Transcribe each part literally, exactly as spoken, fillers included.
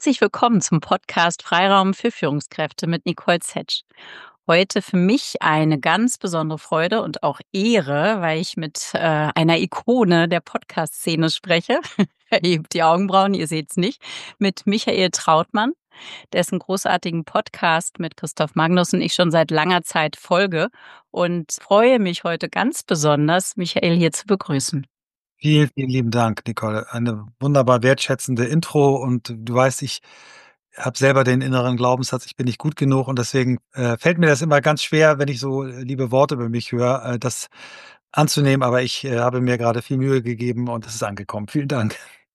Herzlich willkommen zum Podcast Freiraum für Führungskräfte mit Nicole Zetsch. Heute für mich eine ganz besondere Freude und auch Ehre, weil ich mit äh, einer Ikone der Podcast-Szene spreche. Er hebt die Augenbrauen, ihr seht's nicht. Mit Michael Trautmann, dessen großartigen Podcast mit Christoph Magnussen ich schon seit langer Zeit folge und freue mich heute ganz besonders, Michael hier zu begrüßen. Vielen, vielen lieben Dank, Nicole. Eine wunderbar wertschätzende Intro und du weißt, ich habe selber den inneren Glaubenssatz, ich bin nicht gut genug und deswegen äh, fällt mir das immer ganz schwer, wenn ich so äh, liebe Worte über mich höre, äh, das anzunehmen, aber ich äh, habe mir gerade viel Mühe gegeben und es ist angekommen. Vielen Dank.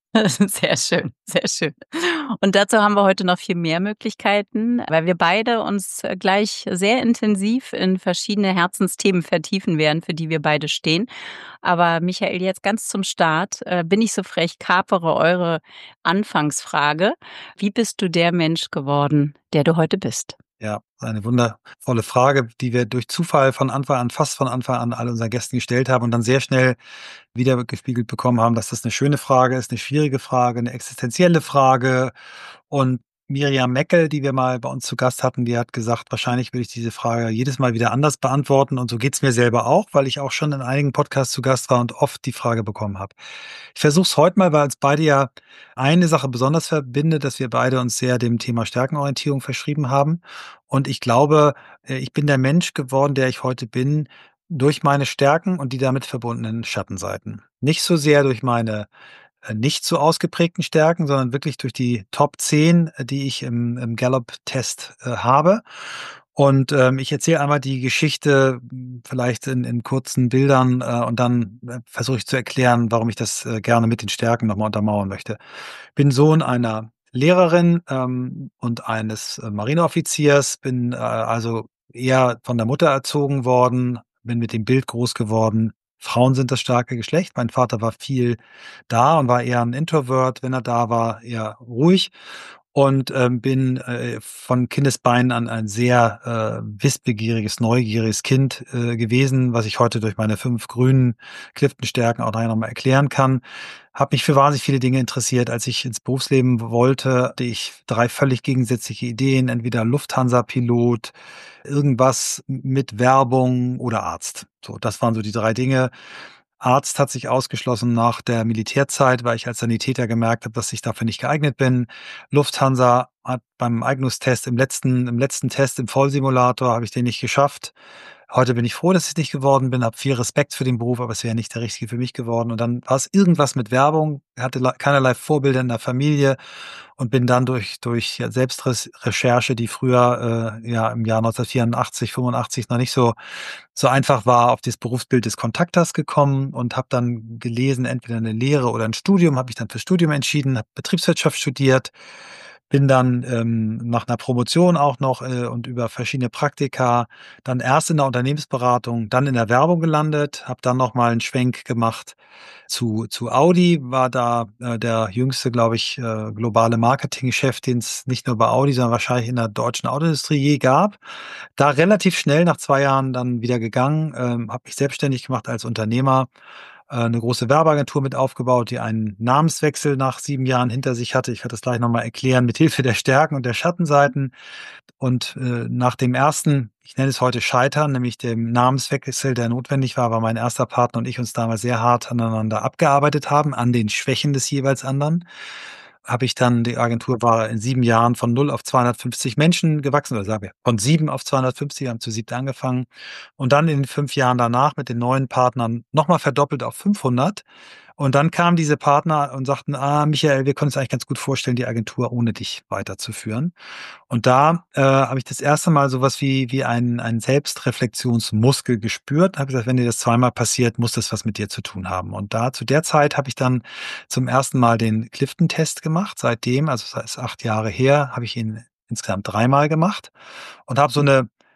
Sehr schön, sehr schön. Und dazu haben wir heute noch viel mehr Möglichkeiten, weil wir beide uns äh, gleich sehr intensiv in verschiedene Herzensthemen vertiefen werden, für die wir beide stehen. Aber Michael, jetzt ganz zum Start, äh, bin ich so frech, kapere eure Anfangsfrage. Wie bist du der Mensch geworden, der du heute bist? Ja, eine wundervolle Frage, die wir durch Zufall von Anfang an, fast von Anfang an all unseren Gästen gestellt haben und dann sehr schnell wiedergespiegelt bekommen haben, dass das eine schöne Frage ist, eine schwierige Frage, eine existenzielle Frage. Und Miriam Meckel, die wir mal bei uns zu Gast hatten, die hat gesagt, wahrscheinlich würde ich diese Frage jedes Mal wieder anders beantworten. Und so geht's mir selber auch, weil ich auch schon in einigen Podcasts zu Gast war und oft die Frage bekommen habe. Ich versuche es heute mal, weil uns beide ja eine Sache besonders verbindet, dass wir beide uns sehr dem Thema Stärkenorientierung verschrieben haben. Und ich glaube, äh, ich bin der Mensch geworden, der ich heute bin, durch meine Stärken und die damit verbundenen Schattenseiten. Nicht so sehr durch meine äh, nicht so ausgeprägten Stärken, sondern wirklich durch die Top zehn, äh, die ich im, im Gallup-Test äh, habe. Und ähm, ich erzähle einmal die Geschichte mh, vielleicht in, in kurzen Bildern äh, und dann äh, versuche ich zu erklären, warum ich das äh, gerne mit den Stärken nochmal untermauern möchte. Bin Sohn einer Lehrerin ähm, und eines äh, Marineoffiziers, bin äh, also eher von der Mutter erzogen worden, bin mit dem Bild groß geworden. Frauen sind das starke Geschlecht. Mein Vater war viel da und war eher ein Introvert, wenn er da war, eher ruhig. Und ähm, bin äh, von Kindesbeinen an ein sehr äh, wissbegieriges, neugieriges Kind äh, gewesen, was ich heute durch meine fünf grünen Clifton-Stärken auch nachher nochmal erklären kann. Habe mich für wahnsinnig viele Dinge interessiert. Als ich ins Berufsleben wollte, hatte ich drei völlig gegensätzliche Ideen. Entweder Lufthansa-Pilot, irgendwas mit Werbung oder Arzt. So, das waren so die drei Dinge. Arzt hat sich ausgeschlossen nach der Militärzeit, weil ich als Sanitäter gemerkt habe, dass ich dafür nicht geeignet bin. Lufthansa hat beim Eignungstest im letzten, im letzten Test im Vollsimulator habe ich den nicht geschafft. Heute bin ich froh, dass ich es nicht geworden bin, habe viel Respekt für den Beruf, aber es wäre nicht der richtige für mich geworden. Und dann war es irgendwas mit Werbung, hatte keinerlei Vorbilder in der Familie und bin dann durch, durch ja, Selbstrecherche, die früher äh, ja im Jahr neunzehnhundertvierundachtzig, fünfundachtzig noch nicht so, so einfach war, auf das Berufsbild des Kontakters gekommen und habe dann gelesen, entweder eine Lehre oder ein Studium, habe ich dann fürs Studium entschieden, habe Betriebswirtschaft studiert, bin dann ähm, nach einer Promotion auch noch äh, und über verschiedene Praktika dann erst in der Unternehmensberatung, dann in der Werbung gelandet, habe dann noch mal einen Schwenk gemacht zu zu Audi, war da äh, der jüngste, glaube ich, äh, globale Marketingchef, den es nicht nur bei Audi, sondern wahrscheinlich in der deutschen Autoindustrie je gab. Da relativ schnell nach zwei Jahren dann wieder gegangen, ähm, habe mich selbstständig gemacht als Unternehmer, äh, 'ne große Werbeagentur mit aufgebaut, die einen Namenswechsel nach sieben Jahren hinter sich hatte. Ich werde das gleich noch mal erklären, mit Hilfe der Stärken und der Schattenseiten. Und, äh, nach dem ersten, ich nenne es heute Scheitern, nämlich dem Namenswechsel, der notwendig war, weil mein erster Partner und ich uns damals sehr hart aneinander abgearbeitet haben, an den Schwächen des jeweils anderen, habe ich dann die Agentur war in sieben Jahren von null auf zweihundertfünfzig Menschen gewachsen oder sagen wir, von sieben auf zweihundertfünfzig, wir haben zu siebt angefangen und dann in den fünf Jahren danach mit den neuen Partnern noch mal verdoppelt auf fünfhundert. Und dann kamen diese Partner und sagten: „Ah, Michael, wir können uns eigentlich ganz gut vorstellen, die Agentur ohne dich weiterzuführen.“ Und da, äh, habe ich das erste Mal so was wie wie einen einen Selbstreflexionsmuskel gespürt. Habe gesagt: „Wenn dir das zweimal passiert, muss das was mit dir zu tun haben.“ Und da zu der Zeit habe ich dann zum ersten Mal den Clifton-Test gemacht. Seitdem, also das ist acht Jahre her, habe ich ihn insgesamt dreimal gemacht und habe so eine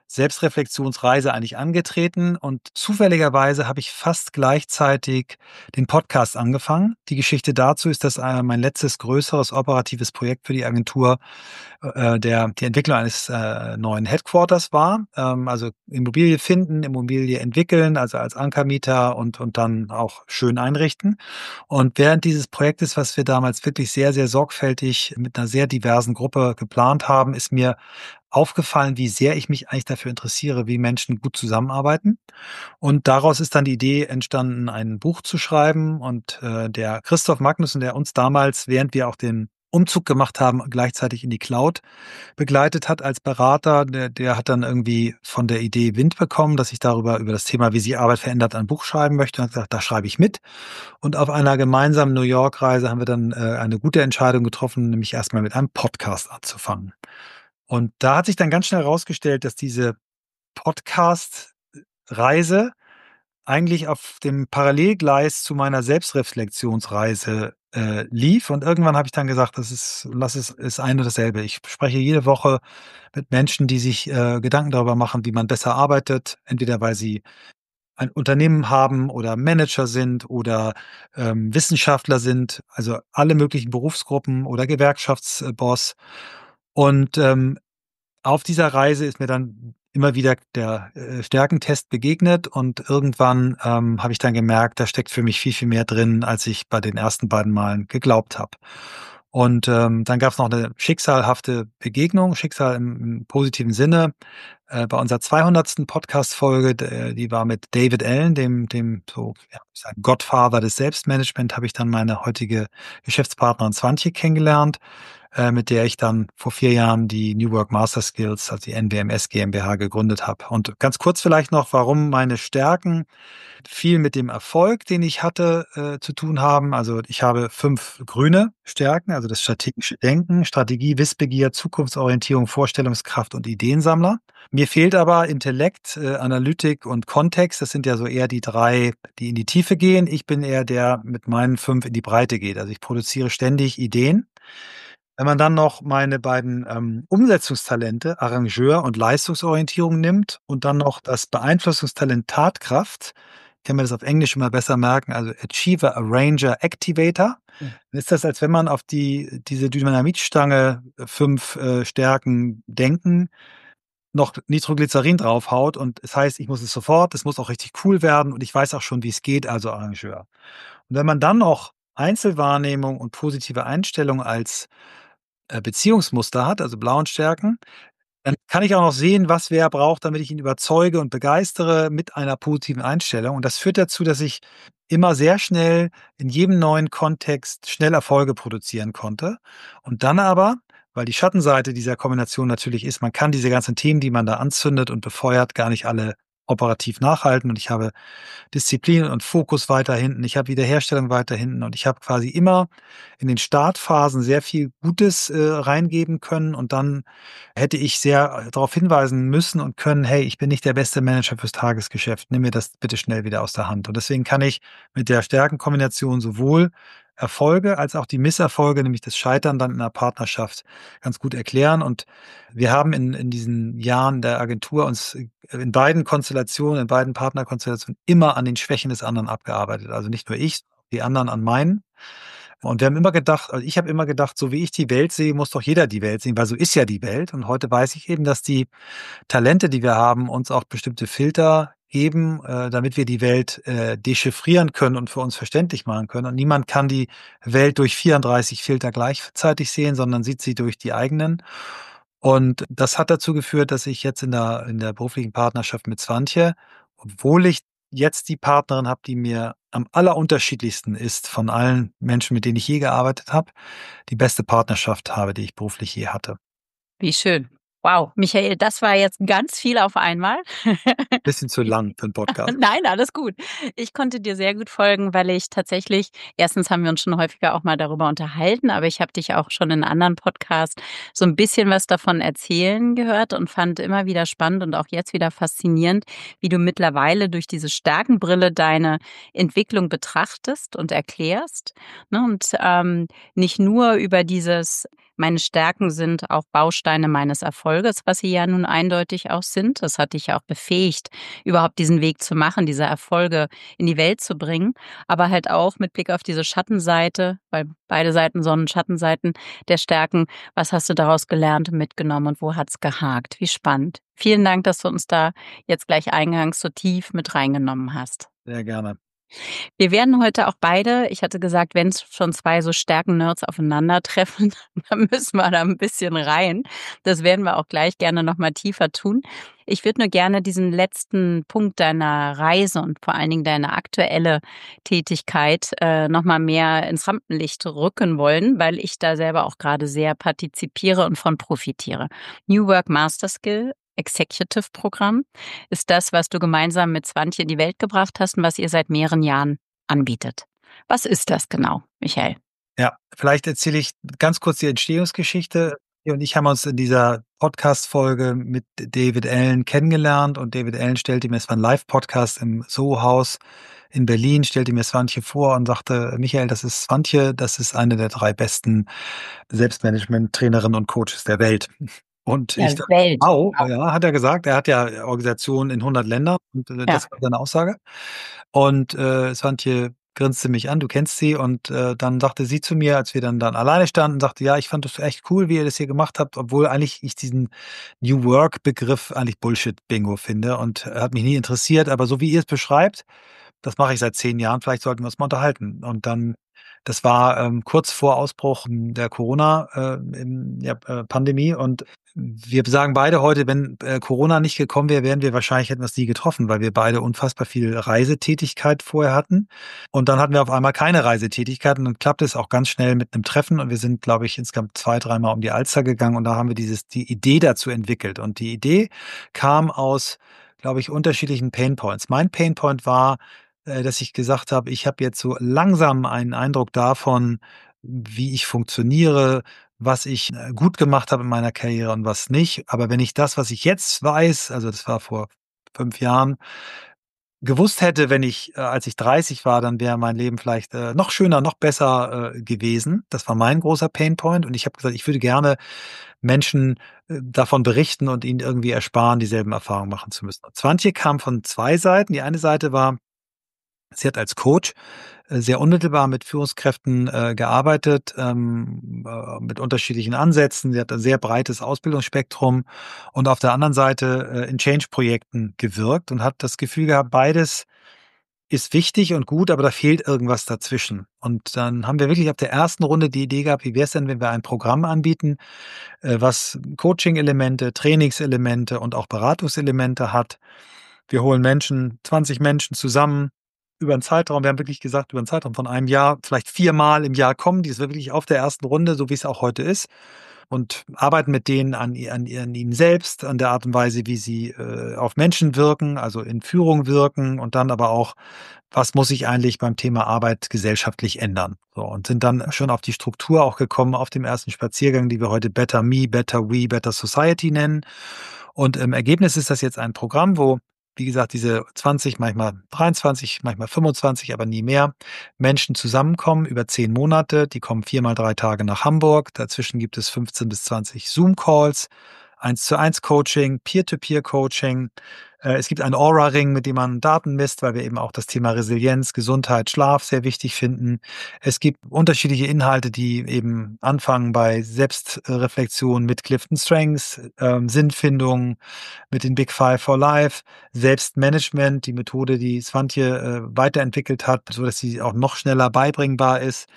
Selbstreflexionsreise eigentlich angetreten und zufälligerweise habe ich fast gleichzeitig den Podcast angefangen. Die Geschichte dazu ist, dass äh, mein letztes größeres operatives Projekt für die Agentur äh, der die Entwicklung eines äh, neuen Headquarters war. Ähm, also Immobilie finden, Immobilie entwickeln, also als Ankermieter und und dann auch schön einrichten. Und während dieses Projektes, was wir damals wirklich sehr, sehr sorgfältig mit einer sehr diversen Gruppe geplant haben, ist mir aufgefallen, wie sehr ich mich eigentlich dafür interessiere, wie Menschen gut zusammenarbeiten. Und daraus ist dann die Idee entstanden, ein Buch zu schreiben. Und äh, der Christoph Magnussen, der uns damals, während wir auch den Umzug gemacht haben, gleichzeitig in die Cloud begleitet hat als Berater, der, der hat dann irgendwie von der Idee Wind bekommen, dass ich darüber, über das Thema, wie sich Arbeit verändert, ein Buch schreiben möchte. Und hat gesagt, da schreibe ich mit. Und auf einer gemeinsamen New York-Reise haben wir dann äh, eine gute Entscheidung getroffen, nämlich erstmal mit einem Podcast anzufangen. Und da hat sich dann ganz schnell herausgestellt, dass diese Podcast-Reise eigentlich auf dem Parallelgleis zu meiner Selbstreflexionsreise äh, lief. Und irgendwann habe ich dann gesagt, das ist, lass es, ist ein und dasselbe. Ich spreche jede Woche mit Menschen, die sich äh, Gedanken darüber machen, wie man besser arbeitet, entweder weil sie ein Unternehmen haben oder Manager sind oder ähm, Wissenschaftler sind, also alle möglichen Berufsgruppen oder Gewerkschaftsboss. Und ähm, auf dieser Reise ist mir dann immer wieder der äh, Stärkentest begegnet und irgendwann ähm, habe ich dann gemerkt, da steckt für mich viel, viel mehr drin, als ich bei den ersten beiden Malen geglaubt habe. Und ähm, dann gab es noch eine schicksalhafte Begegnung, Schicksal im, im positiven Sinne. Äh, bei unserer zweihundertsten Podcast-Folge, d- die war mit David Allen, dem, dem so, ja, ich sag, Godfather des Selbstmanagement, habe ich dann meine heutige Geschäftspartnerin Swantje kennengelernt, äh, mit der ich dann vor vier Jahren die New Work Master Skills, also die N W M S GmbH, gegründet habe. Und ganz kurz vielleicht noch, warum meine Stärken viel mit dem Erfolg, den ich hatte, äh, zu tun haben. Also ich habe fünf grüne Stärken, also das strategische Denken, Strategie, Wissbegier, Zukunftsorientierung, Vorstellungskraft und Ideensammler. Mir fehlt aber Intellekt, äh, Analytik und Kontext. Das sind ja so eher die drei, die in die Tiefe gehen. Ich bin eher der mit meinen fünf in die Breite geht. Also ich produziere ständig Ideen. Wenn man dann noch meine beiden ähm, Umsetzungstalente, Arrangeur und Leistungsorientierung nimmt und dann noch das Beeinflussungstalent Tatkraft, kann man das auf Englisch immer besser merken, also Achiever, Arranger, Activator, dann ist das, als wenn man auf die diese Dynamitstange äh, fünf äh, Stärken denken, noch Nitroglycerin draufhaut und es heißt, ich muss es sofort, es muss auch richtig cool werden und ich weiß auch schon, wie es geht, also Arrangeur. Und wenn man dann noch Einzelwahrnehmung und positive Einstellung als äh, Beziehungsmuster hat, also blauen Stärken, dann kann ich auch noch sehen, was wer braucht, damit ich ihn überzeuge und begeistere mit einer positiven Einstellung. Und das führt dazu, dass ich immer sehr schnell in jedem neuen Kontext schnell Erfolge produzieren konnte. Und dann aber, weil die Schattenseite dieser Kombination natürlich ist, man kann diese ganzen Themen, die man da anzündet und befeuert, gar nicht alle operativ nachhalten. Und ich habe Disziplin und Fokus weiter hinten. Ich habe Wiederherstellung weiter hinten und ich habe quasi immer in den Startphasen sehr viel Gutes äh, reingeben können und dann hätte ich sehr darauf hinweisen müssen und können, hey, ich bin nicht der beste Manager fürs Tagesgeschäft, nimm mir das bitte schnell wieder aus der Hand. Und deswegen kann ich mit der Stärkenkombination sowohl Erfolge als auch die Misserfolge, nämlich das Scheitern dann in einer Partnerschaft ganz gut erklären. Und wir haben in, in diesen Jahren der Agentur uns in beiden Konstellationen, in beiden Partnerkonstellationen immer an den Schwächen des anderen abgearbeitet. Also nicht nur ich, die anderen an meinen. Und wir haben immer gedacht, also ich habe immer gedacht, so wie ich die Welt sehe, muss doch jeder die Welt sehen, weil so ist ja die Welt. Und heute weiß ich eben, dass die Talente, die wir haben, uns auch bestimmte Filter geben, äh, damit wir die Welt äh, dechiffrieren können und für uns verständlich machen können. Und niemand kann die Welt durch vierunddreißig Filter gleichzeitig sehen, sondern sieht sie durch die eigenen. Und das hat dazu geführt, dass ich jetzt in der, in der beruflichen Partnerschaft mit Swantje, obwohl ich jetzt die Partnerin habe, die mir am allerunterschiedlichsten ist von allen Menschen, mit denen ich je gearbeitet habe, die beste Partnerschaft habe, die ich beruflich je hatte. Wie schön. Wow, Michael, das war jetzt ganz viel auf einmal. Bisschen zu lang für 'n Podcast. Nein, alles gut. Ich konnte dir sehr gut folgen, weil ich tatsächlich erstens haben wir uns schon häufiger auch mal darüber unterhalten, aber ich habe dich auch schon in anderen Podcasts so ein bisschen was davon erzählen gehört und fand immer wieder spannend und auch jetzt wieder faszinierend, wie du mittlerweile durch diese Stärkenbrille deine Entwicklung betrachtest und erklärst, ne? Und, ähm, nicht nur über dieses Meine Stärken sind auch Bausteine meines Erfolges, was sie ja nun eindeutig auch sind. Das hat dich ja auch befähigt, überhaupt diesen Weg zu machen, diese Erfolge in die Welt zu bringen. Aber halt auch mit Blick auf diese Schattenseite, weil beide Seiten Sonnen- Schattenseiten der Stärken. Was hast du daraus gelernt und mitgenommen und wo hat's gehakt? Wie spannend. Vielen Dank, dass du uns da jetzt gleich eingangs so tief mit reingenommen hast. Sehr gerne. Wir werden heute auch beide, ich hatte gesagt, wenn es schon zwei so Stärken-Nerds aufeinandertreffen, dann müssen wir da ein bisschen rein. Das werden wir auch gleich gerne noch mal tiefer tun. Ich würde nur gerne diesen letzten Punkt deiner Reise und vor allen Dingen deine aktuelle Tätigkeit äh, noch mal mehr ins Rampenlicht rücken wollen, weil ich da selber auch gerade sehr partizipiere und von profitiere. New Work Master Skill Executive Programm ist das, was du gemeinsam mit Swantje in die Welt gebracht hast und was ihr seit mehreren Jahren anbietet. Was ist das genau, Michael? Ja, vielleicht erzähle ich ganz kurz die Entstehungsgeschichte. Wir und ich haben uns in dieser Podcast-Folge mit David Allen kennengelernt und David Allen stellte mir, es war ein Live-Podcast im Soho-Haus in Berlin, stellte mir Swantje vor und sagte: „Michael, das ist Swantje, das ist eine der drei besten Selbstmanagement-Trainerinnen und Coaches der Welt." Und Ja, ich dachte: Welt. „Wow", Wow. ja, hat er gesagt. Er hat ja Organisationen in hundert Ländern und, äh, Ja. das war seine Aussage. Und, äh, Swantje grinste mich an, du kennst sie, und, äh, dann sagte sie zu mir, als wir dann dann alleine standen, sagte: „Ja, ich fand das echt cool, wie ihr das hier gemacht habt", obwohl eigentlich ich diesen New Work-Begriff eigentlich Bullshit-Bingo finde und äh, hat mich nie interessiert. Aber so wie ihr es beschreibt, das mache ich seit zehn Jahren, vielleicht sollten wir uns mal unterhalten. Und dann, das war, ähm, kurz vor Ausbruch der Corona, äh, im ja, äh, Pandemie, und wir sagen beide heute, wenn, äh, Corona nicht gekommen wäre, wären wir wahrscheinlich hätten wir es nie getroffen, weil wir beide unfassbar viel Reisetätigkeit vorher hatten. Und dann hatten wir auf einmal keine Reisetätigkeit und dann klappte es auch ganz schnell mit einem Treffen und wir sind, glaube ich, insgesamt zwei, dreimal um die Alster gegangen und da haben wir dieses die Idee dazu entwickelt. Und die Idee kam aus, glaube ich, unterschiedlichen Painpoints. Mein Painpoint war, äh, dass ich gesagt habe, ich habe jetzt so langsam einen Eindruck davon, wie ich funktioniere, was ich, äh, gut gemacht habe in meiner Karriere und was nicht. Aber wenn ich das, was ich jetzt weiß, also das war vor fünf Jahren, gewusst hätte, wenn ich, äh, als ich dreißig war, dann wäre mein Leben vielleicht, äh, noch schöner, noch besser, äh, gewesen. Das war mein großer Painpoint und ich habe gesagt, ich würde gerne Menschen, äh, davon berichten und ihnen irgendwie ersparen, dieselben Erfahrungen machen zu müssen. Und Swantje kam von zwei Seiten. Die eine Seite war, sie hat als Coach äh, sehr unmittelbar mit Führungskräften äh, gearbeitet, ähm, äh, mit unterschiedlichen Ansätzen. Sie hat ein sehr breites Ausbildungsspektrum und auf der anderen Seite äh, in Change-Projekten gewirkt und hat das Gefühl gehabt, beides ist wichtig und gut, aber da fehlt irgendwas dazwischen. Und dann haben wir wirklich auf der ersten Runde die Idee gehabt, wie wäre es denn, wenn wir ein Programm anbieten, äh, was Coaching-Elemente, Trainingselemente und auch Beratungselemente hat. Wir holen Menschen, zwanzig Menschen zusammen über einen Zeitraum. Wir haben wirklich gesagt, über einen Zeitraum von einem Jahr, vielleicht viermal im Jahr kommen die. Das war wirklich auf der ersten Runde, so wie es auch heute ist. Und arbeiten mit denen an, i- an, i- an ihnen selbst, an der Art und Weise, wie sie äh, auf Menschen wirken, also in Führung wirken und dann aber auch, was muss sich eigentlich beim Thema Arbeit gesellschaftlich ändern. So, und sind dann schon auf die Struktur auch gekommen auf dem ersten Spaziergang, die wir heute Better Me, Better We, Better Society nennen. Und im Ergebnis ist das jetzt ein Programm, wo, wie gesagt, diese zwanzig, manchmal dreiundzwanzig, manchmal fünfundzwanzig, aber nie mehr Menschen zusammenkommen über zehn Monate. Die kommen viermal drei Tage nach Hamburg. Dazwischen gibt es fünfzehn bis zwanzig Zoom-Calls, eins zu eins Coaching, Peer-to-Peer-Coaching. Äh, Es gibt einen Aura-Ring, mit dem man Daten misst, weil wir eben auch das Thema Resilienz, Gesundheit, Schlaf sehr wichtig finden. Es gibt unterschiedliche Inhalte, die eben anfangen bei Selbstreflexion mit Clifton Strengths, ähm, Sinnfindung mit den Big Five for Life, Selbstmanagement, die Methode, die Swantje äh, weiterentwickelt hat, so dass sie auch noch schneller beibringbar ist.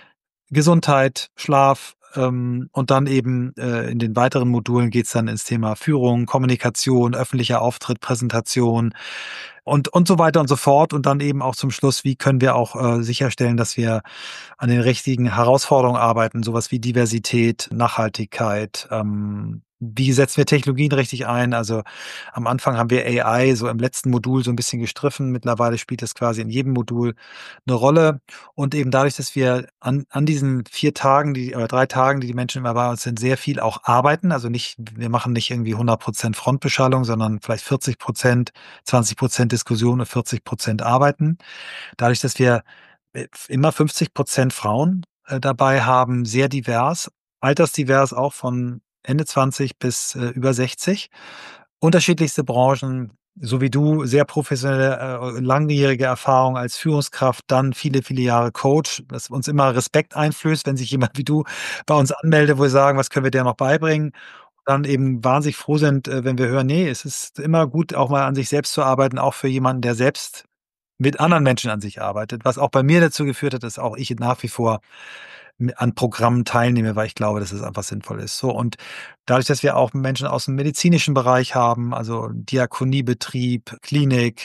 Gesundheit, Schlaf, ähm, und dann eben äh, in den weiteren Modulen geht's dann ins Thema Führung, Kommunikation, öffentlicher Auftritt, Präsentation und und so weiter und so fort. Und dann eben auch zum Schluss, wie können wir auch äh, sicherstellen, dass wir an den richtigen Herausforderungen arbeiten, sowas wie Diversität, Nachhaltigkeit, ähm, wie setzen wir Technologien richtig ein? Also am Anfang haben wir A I so im letzten Modul so ein bisschen gestriffen. Mittlerweile spielt es quasi in jedem Modul eine Rolle. Und eben dadurch, dass wir an, an diesen vier Tagen, die, oder drei Tagen, die die Menschen immer bei uns sind, sehr viel auch arbeiten. Also nicht, wir machen nicht irgendwie hundert Prozent Frontbeschallung, sondern vielleicht vierzig Prozent, zwanzig Prozent Diskussion und vierzig Prozent arbeiten. Dadurch, dass wir äh, immer fünfzig Prozent Frauen äh, dabei haben, sehr divers. altersdivers auch von Ende zwanzig bis äh, über sechzig. Unterschiedlichste Branchen, so wie du, sehr professionelle, äh, langjährige Erfahrung als Führungskraft, dann viele, viele Jahre Coach, das uns immer Respekt einflößt, wenn sich jemand wie du bei uns anmeldet, wo wir sagen: „Was können wir dir noch beibringen?“ Dann eben wahnsinnig froh sind, äh, wenn wir hören: „Ne, es ist immer gut, auch mal an sich selbst zu arbeiten“, auch für jemanden, der selbst mit anderen Menschen an sich arbeitet, was auch bei mir dazu geführt hat, dass auch ich nach wie vor m an Programmen teilnehme, weil ich glaube, dass es einfach sinnvoll ist. So, und dadurch, dass wir auch Menschen aus dem medizinischen Bereich haben, also Diakoniebetrieb, Klinik,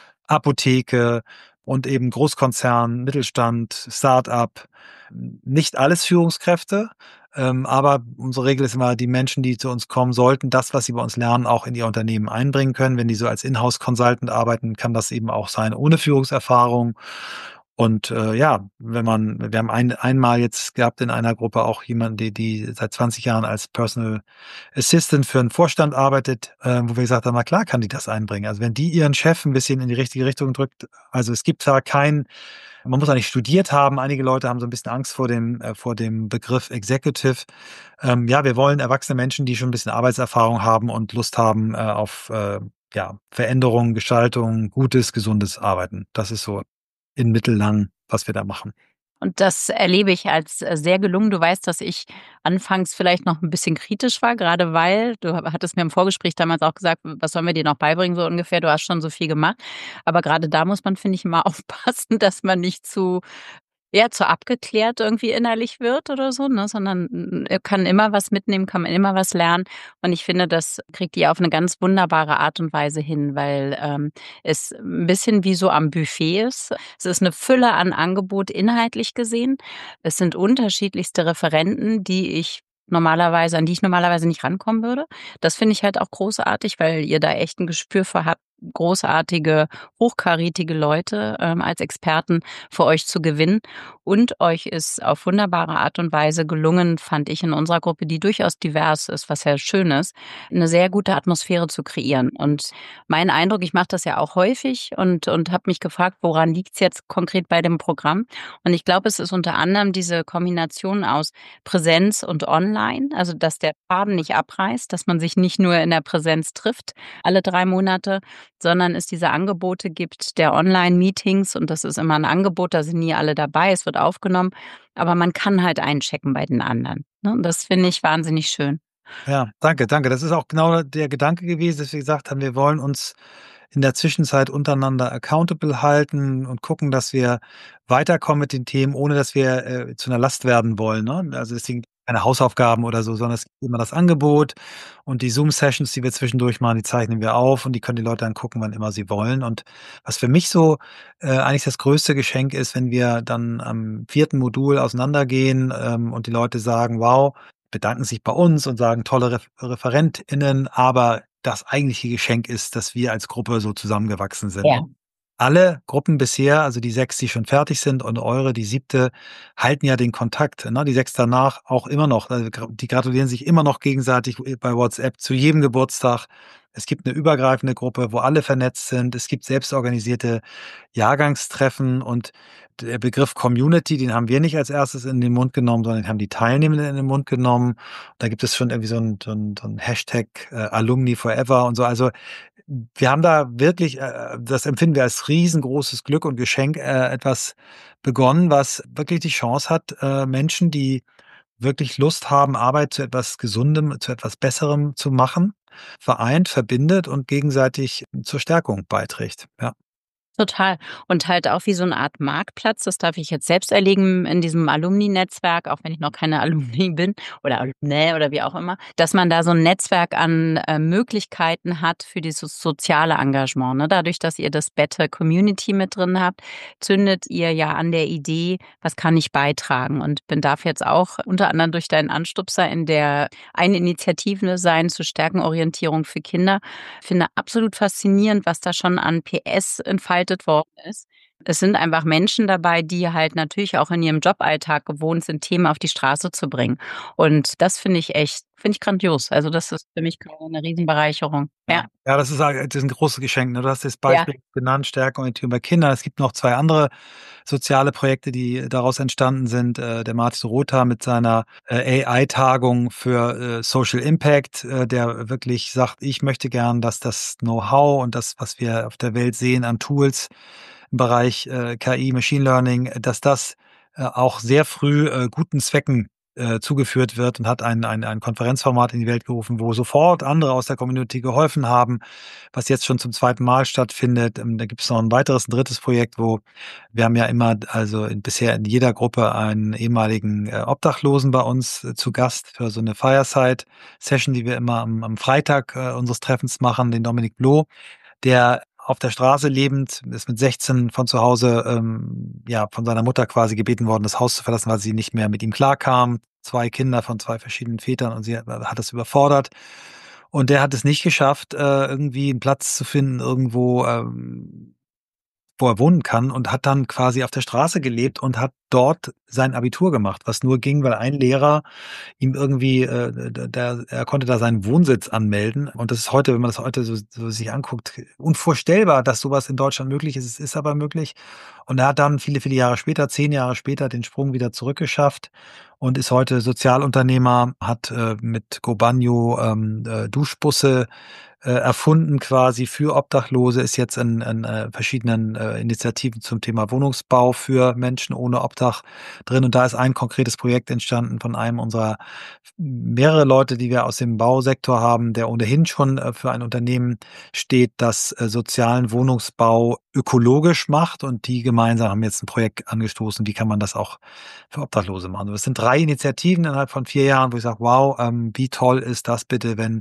Apotheke und eben Großkonzern, Mittelstand, Start-up, nicht alles Führungskräfte, ähm, aber unsere Regel ist immer, die Menschen, die zu uns kommen, sollten das, was sie bei uns lernen, auch in ihr Unternehmen einbringen können. Wenn die so als Inhouse-Consultant arbeiten, kann das eben auch sein ohne Führungserfahrung. Und, äh, ja, wenn man wir haben ein einmal jetzt gehabt in einer Gruppe auch jemanden, die die seit zwanzig Jahren als Personal Assistant für 'n Vorstand arbeitet, äh, wo wir gesagt haben: „Na klar kann die das einbringen.“ Also, wenn die ihren Chef 'n bisschen in die richtige Richtung drückt, also, es gibt da kein, man muss auch nicht studiert haben. Einige Leute haben so 'n bisschen Angst vor dem äh, vor dem Begriff Executive. Ähm, ja, wir wollen erwachsene Menschen, die schon 'n bisschen Arbeitserfahrung haben und Lust haben, äh, auf, äh, ja, Veränderung, Gestaltung, gutes, gesundes Arbeiten. Das ist so in mittellang, was wir da machen. Und das erlebe ich als, äh, sehr gelungen. Du weißt, dass ich anfangs vielleicht noch 'n bisschen kritisch war, grade weil du ha hattest mir im Vorgespräch damals auch gesagt: „Was sollen wir dir noch beibringen?“, so ungefähr. Du hast schon so viel gemacht. Aber grade da muss man, finde ich, immer aufpassen, dass man nicht zu ja, zu abgeklärt irgendwie innerlich wird oder so, ne, sondern n n kann immer was mitnehmen, kann man immer was lernen. Und ich finde, das kriegt ihr auf 'ne ganz wunderbare Art und Weise hin, weil, ähm, es 'n bisschen wie so am Buffet ist. Es ist 'ne Fülle an Angebot inhaltlich gesehen. Es sind unterschiedlichste Referenten, die ich normalerweise an die ich normalerweise nicht rankommen würde. Das finde ich halt auch großartig, weil ihr da echt 'n Gespür für habt, großartige, hochkarätige Leute, ähm, als Experten für euch zu gewinnen. Und euch ist auf wunderbare Art und Weise gelungen, fand ich in unserer Gruppe, die durchaus divers ist, was ja schön ist, 'ne sehr gute Atmosphäre zu kreieren. Und mein Eindruck, ich mache das ja auch häufig und und habe mich gefragt: „Woran liegt's jetzt konkret bei dem Programm?“ Und ich glaube, es ist unter anderem diese Kombination aus Präsenz und Online, also, dass der Faden nicht abreißt, dass man sich nicht nur in der Präsenz trifft alle drei Monate, sondern es diese Angebote gibt der Online-Meetings und das ist immer 'n Angebot, da sind nie alle dabei, es wird aufgenommen, aber man kann halt einchecken bei den anderen, ne? Und das finde ich wahnsinnig schön. Ja, danke, danke. Das ist auch genau der Gedanke gewesen, dass wir gesagt haben, wir wollen uns in der Zwischenzeit untereinander accountable halten und gucken, dass wir weiterkommen mit den Themen, ohne dass wir, äh, zu 'ner Last werden wollen, ne? Also, deswegen keine Hausaufgaben oder so, sondern es gibt immer das Angebot und die Zoom-Sessions, die wir zwischendurch machen, die zeichnen wir auf und die können die Leute dann gucken, wann immer sie wollen. Und was für mich so, äh, eigentlich das größte Geschenk ist, wenn wir dann am vierten Modul auseinandergehen, ähm, und die Leute sagen: „Wow“, bedanken sich bei uns und sagen: „Tolle Ref ReferentInnen“, aber das eigentliche Geschenk ist, dass wir als Gruppe so zusammengewachsen sind. Ja. Alle Gruppen bisher, also die sechs, die schon fertig sind und eure, die siebte, halten ja den Kontakt, ne? Die sechs danach auch immer noch. Also, gra die gratulieren sich immer noch gegenseitig w bei WhatsApp zu jedem Geburtstag. Es gibt 'ne übergreifende Gruppe, wo alle vernetzt sind. Es gibt selbstorganisierte Jahrgangstreffen und der Begriff Community, den haben wir nicht als erstes in den Mund genommen, sondern den haben die Teilnehmenden in den Mund genommen. Da gibt es schon irgendwie so 'n so 'n so 'n Hashtag, äh, Alumni forever und so. Also, wir haben da wirklich, äh, das empfinden wir als riesengroßes Glück und Geschenk, äh, etwas begonnen, was wirklich die Chance hat, äh, Menschen, die wirklich Lust haben, Arbeit zu etwas Gesundem, zu etwas Besserem zu machen, vereint, verbindet und gegenseitig zur Stärkung beiträgt, ja. Total. Und halt auch wie so 'ne Art Marktplatz, das darf ich jetzt selbst erleben in diesem Alumni-Netzwerk, auch wenn ich noch keine Alumni bin oder Alumnä oder wie auch immer, dass man da so 'n Netzwerk an, äh, Möglichkeiten hat für dieses soziale Engagement, ne? Dadurch, dass ihr das Better Community mit drin habt, zündet ihr ja an der Idee: „Was kann ich beitragen?“ Und bin darf jetzt auch unter anderem durch deinen Anstupser in der eine Initiative sein zur Stärkenorientierung für Kinder. Finde absolut faszinierend, was da schon an PS entfaltet worden ist. Es sind einfach Menschen dabei, die halt natürlich auch in ihrem Joballtag gewohnt sind, Themen auf die Straße zu bringen. Und das finde ich echt finde ich grandios. Also, das ist für mich grade 'ne Riesenbereicherung. Ja. Ja. Ja, das ist halt das ist 'n großes Geschenk, ne? Du hast das Ja. Beispiel genannt, Stärkeorientierung bei Kindern. Es gibt noch zwei andere soziale Projekte, die daraus entstanden sind. Äh, der Martin Rother mit seiner, äh, A I-Tagung für, äh, Social Impact, äh, der wirklich sagt: „Ich möchte gern, dass das Know-how und das, was wir auf der Welt sehen an Tools im Bereich, äh, K I, Machine Learning, dass das, äh, auch sehr früh, äh, guten Zwecken, äh, zugeführt wird“, und hat ein ein ein Konferenzformat in die Welt gerufen, wo sofort andere aus der Community geholfen haben, was jetzt schon zum zweiten Mal stattfindet. Ähm, da gibt's noch 'n weiteres 'n drittes Projekt, wo wir haben ja immer also, in bisher in jeder Gruppe einen ehemaligen, äh, Obdachlosen bei uns, äh, zu Gast für so 'ne Fireside-Session, die wir immer am am Freitag, äh, unseres Treffens machen, den Dominik Bloh, der auf der Straße lebend ist mit sechzehn von zu Hause, ähm, ja, von seiner Mutter quasi gebeten worden, das Haus zu verlassen, weil sie nicht mehr mit ihm klarkam. zwei Kinder von zwei verschiedenen Vätern und sie hat hat das überfordert. Und der hat es nicht geschafft, äh, irgendwie 'n Platz zu finden irgendwo, ähm, wo er wohnen kann und hat dann quasi auf der Straße gelebt und hat dort sein Abitur gemacht, was nur ging, weil ein Lehrer ihm irgendwie, äh, d da er konnte da seinen Wohnsitz anmelden. Und das ist heute, wenn man das heute so so sich anguckt, unvorstellbar, dass so was in Deutschland möglich ist. Es ist aber möglich. Und er hat dann viele, viele Jahre später, zehn Jahre später, den Sprung wieder zurückgeschafft und ist heute Sozialunternehmer, hat, äh, mit Gobanyo, ähm, äh, Duschbusse, äh, erfunden quasi für Obdachlose, ist jetzt in in, äh, verschiedenen, äh, Initiativen zum Thema Wohnungsbau für Menschen ohne Obdach drin. Und da ist ein konkretes Projekt entstanden von einem unserer mehrere Leute, die wir aus dem Bausektor haben, der ohnehin schon, äh, für ein Unternehmen steht, das, äh, sozialen Wohnungsbau ökologisch macht. Und die gemeinsam haben jetzt 'n Projekt angestoßen, wie kann man das auch für Obdachlose machen. Das sind drei Initiativen innerhalb von vier Jahren, wo ich sage: „Wow, ähm, wie toll ist das bitte, wenn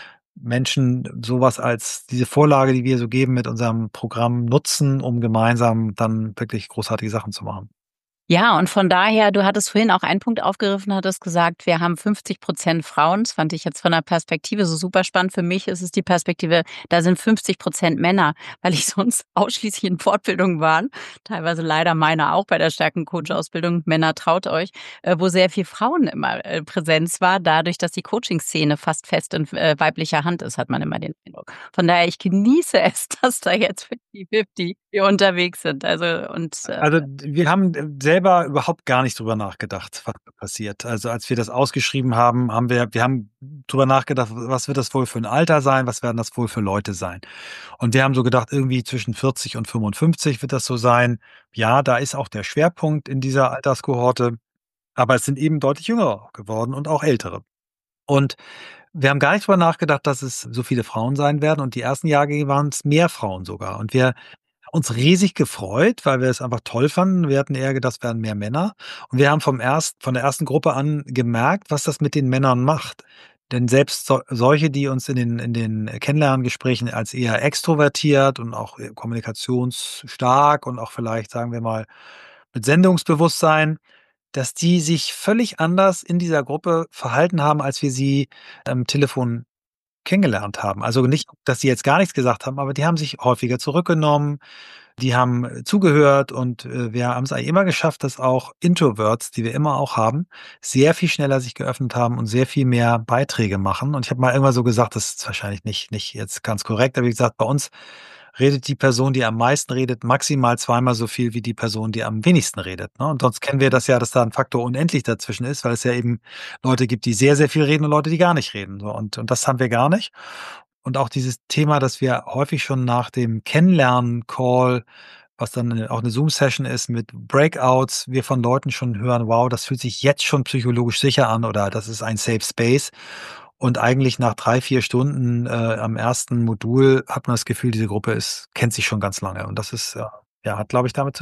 Menschen so was als diese Vorlage, die wir so geben mit unserem Programm nutzen, um gemeinsam dann wirklich großartige Sachen zu machen.“ Ja, und von daher du hattest vorhin auch einen Punkt aufgegriffen, hattest gesagt, wir haben fünfzig Prozent Frauen. Das fand ich jetzt von der Perspektive so super spannend. Für mich ist es die Perspektive, da sind fünfzig Prozent Männer, weil ich sonst ausschließlich in Fortbildungen waren, teilweise leider meine auch bei der Stärken-Coach-Ausbildung, Männer traut euch, äh, wo sehr viel Frauen immer, äh, Präsenz war, dadurch, dass die Coaching-Szene fast fest in, äh, weiblicher Hand ist, hat man immer den Eindruck. Von daher, ich genieße es, dass da jetzt fifty fifty wir unterwegs sind. Also und, äh Also, d wir haben, äh, selber überhaupt gar nicht drüber nachgedacht, was da passiert. Also, als wir das ausgeschrieben haben, haben wir wir haben drüber nachgedacht, w was wird das wohl für 'n Alter sein? Was werden das wohl für Leute sein? Und wir haben so gedacht, irgendwie zwischen vierzig und fünfundfünfzig wird das so sein. Ja, da ist auch der Schwerpunkt in dieser Alterskohorte, aber es sind eben deutlich Jüngere geworden und auch Ältere. Und wir haben gar nicht drüber nachgedacht, dass es so viele Frauen sein werden und die ersten Jahrgänge waren's mehr Frauen sogar. Und wir uns riesig gefreut, weil wir es einfach toll fanden. Wir hatten eher gedacht, es wären mehr Männer. Und wir haben vom erst von der ersten Gruppe an gemerkt, was das mit den Männern macht. Denn selbst so solche, die uns in den in den Kennenlerngesprächen als eher extrovertiert und auch, äh, kommunikationsstark und auch vielleicht, sagen wir mal, mit Sendungsbewusstsein, dass die sich völlig anders in dieser Gruppe verhalten haben, als wir sie am Telefon kennengelernt haben. Also, nicht, dass sie jetzt gar nichts gesagt haben, aber die haben sich häufiger zurückgenommen. Die haben, äh, zugehört und, äh, wir haben's eigentlich immer geschafft, dass auch Introverts, die wir immer auch haben, sehr viel schneller sich geöffnet haben und sehr viel mehr Beiträge machen. Und ich habe mal irgendwann so gesagt, das ist wahrscheinlich nicht nicht jetzt ganz korrekt, aber wie gesagt, bei uns redet die Person, die am meisten redet, maximal zweimal so viel wie die Person, die am wenigsten redet, ne? Und sonst kennen wir das ja, dass da 'n Faktor unendlich dazwischen ist, weil es ja eben Leute gibt, die sehr, sehr viel reden und Leute, die gar nicht reden, so. Und und das haben wir gar nicht. Und auch dieses Thema, dass wir häufig schon nach dem Kennenlernen-Call, was dann 'ne auch 'ne Zoom-Session ist mit Breakouts, wir von Leuten schon hören: „Wow, das fühlt sich jetzt schon psychologisch sicher an“ oder „das ist ein Safe Space.“ Und eigentlich nach drei, vier Stunden, äh, am ersten Modul hat man das Gefühl, diese Gruppe ist kennt sich schon ganz lange. Und das ist, ja ja, hat, glaube ich, damit zu tun.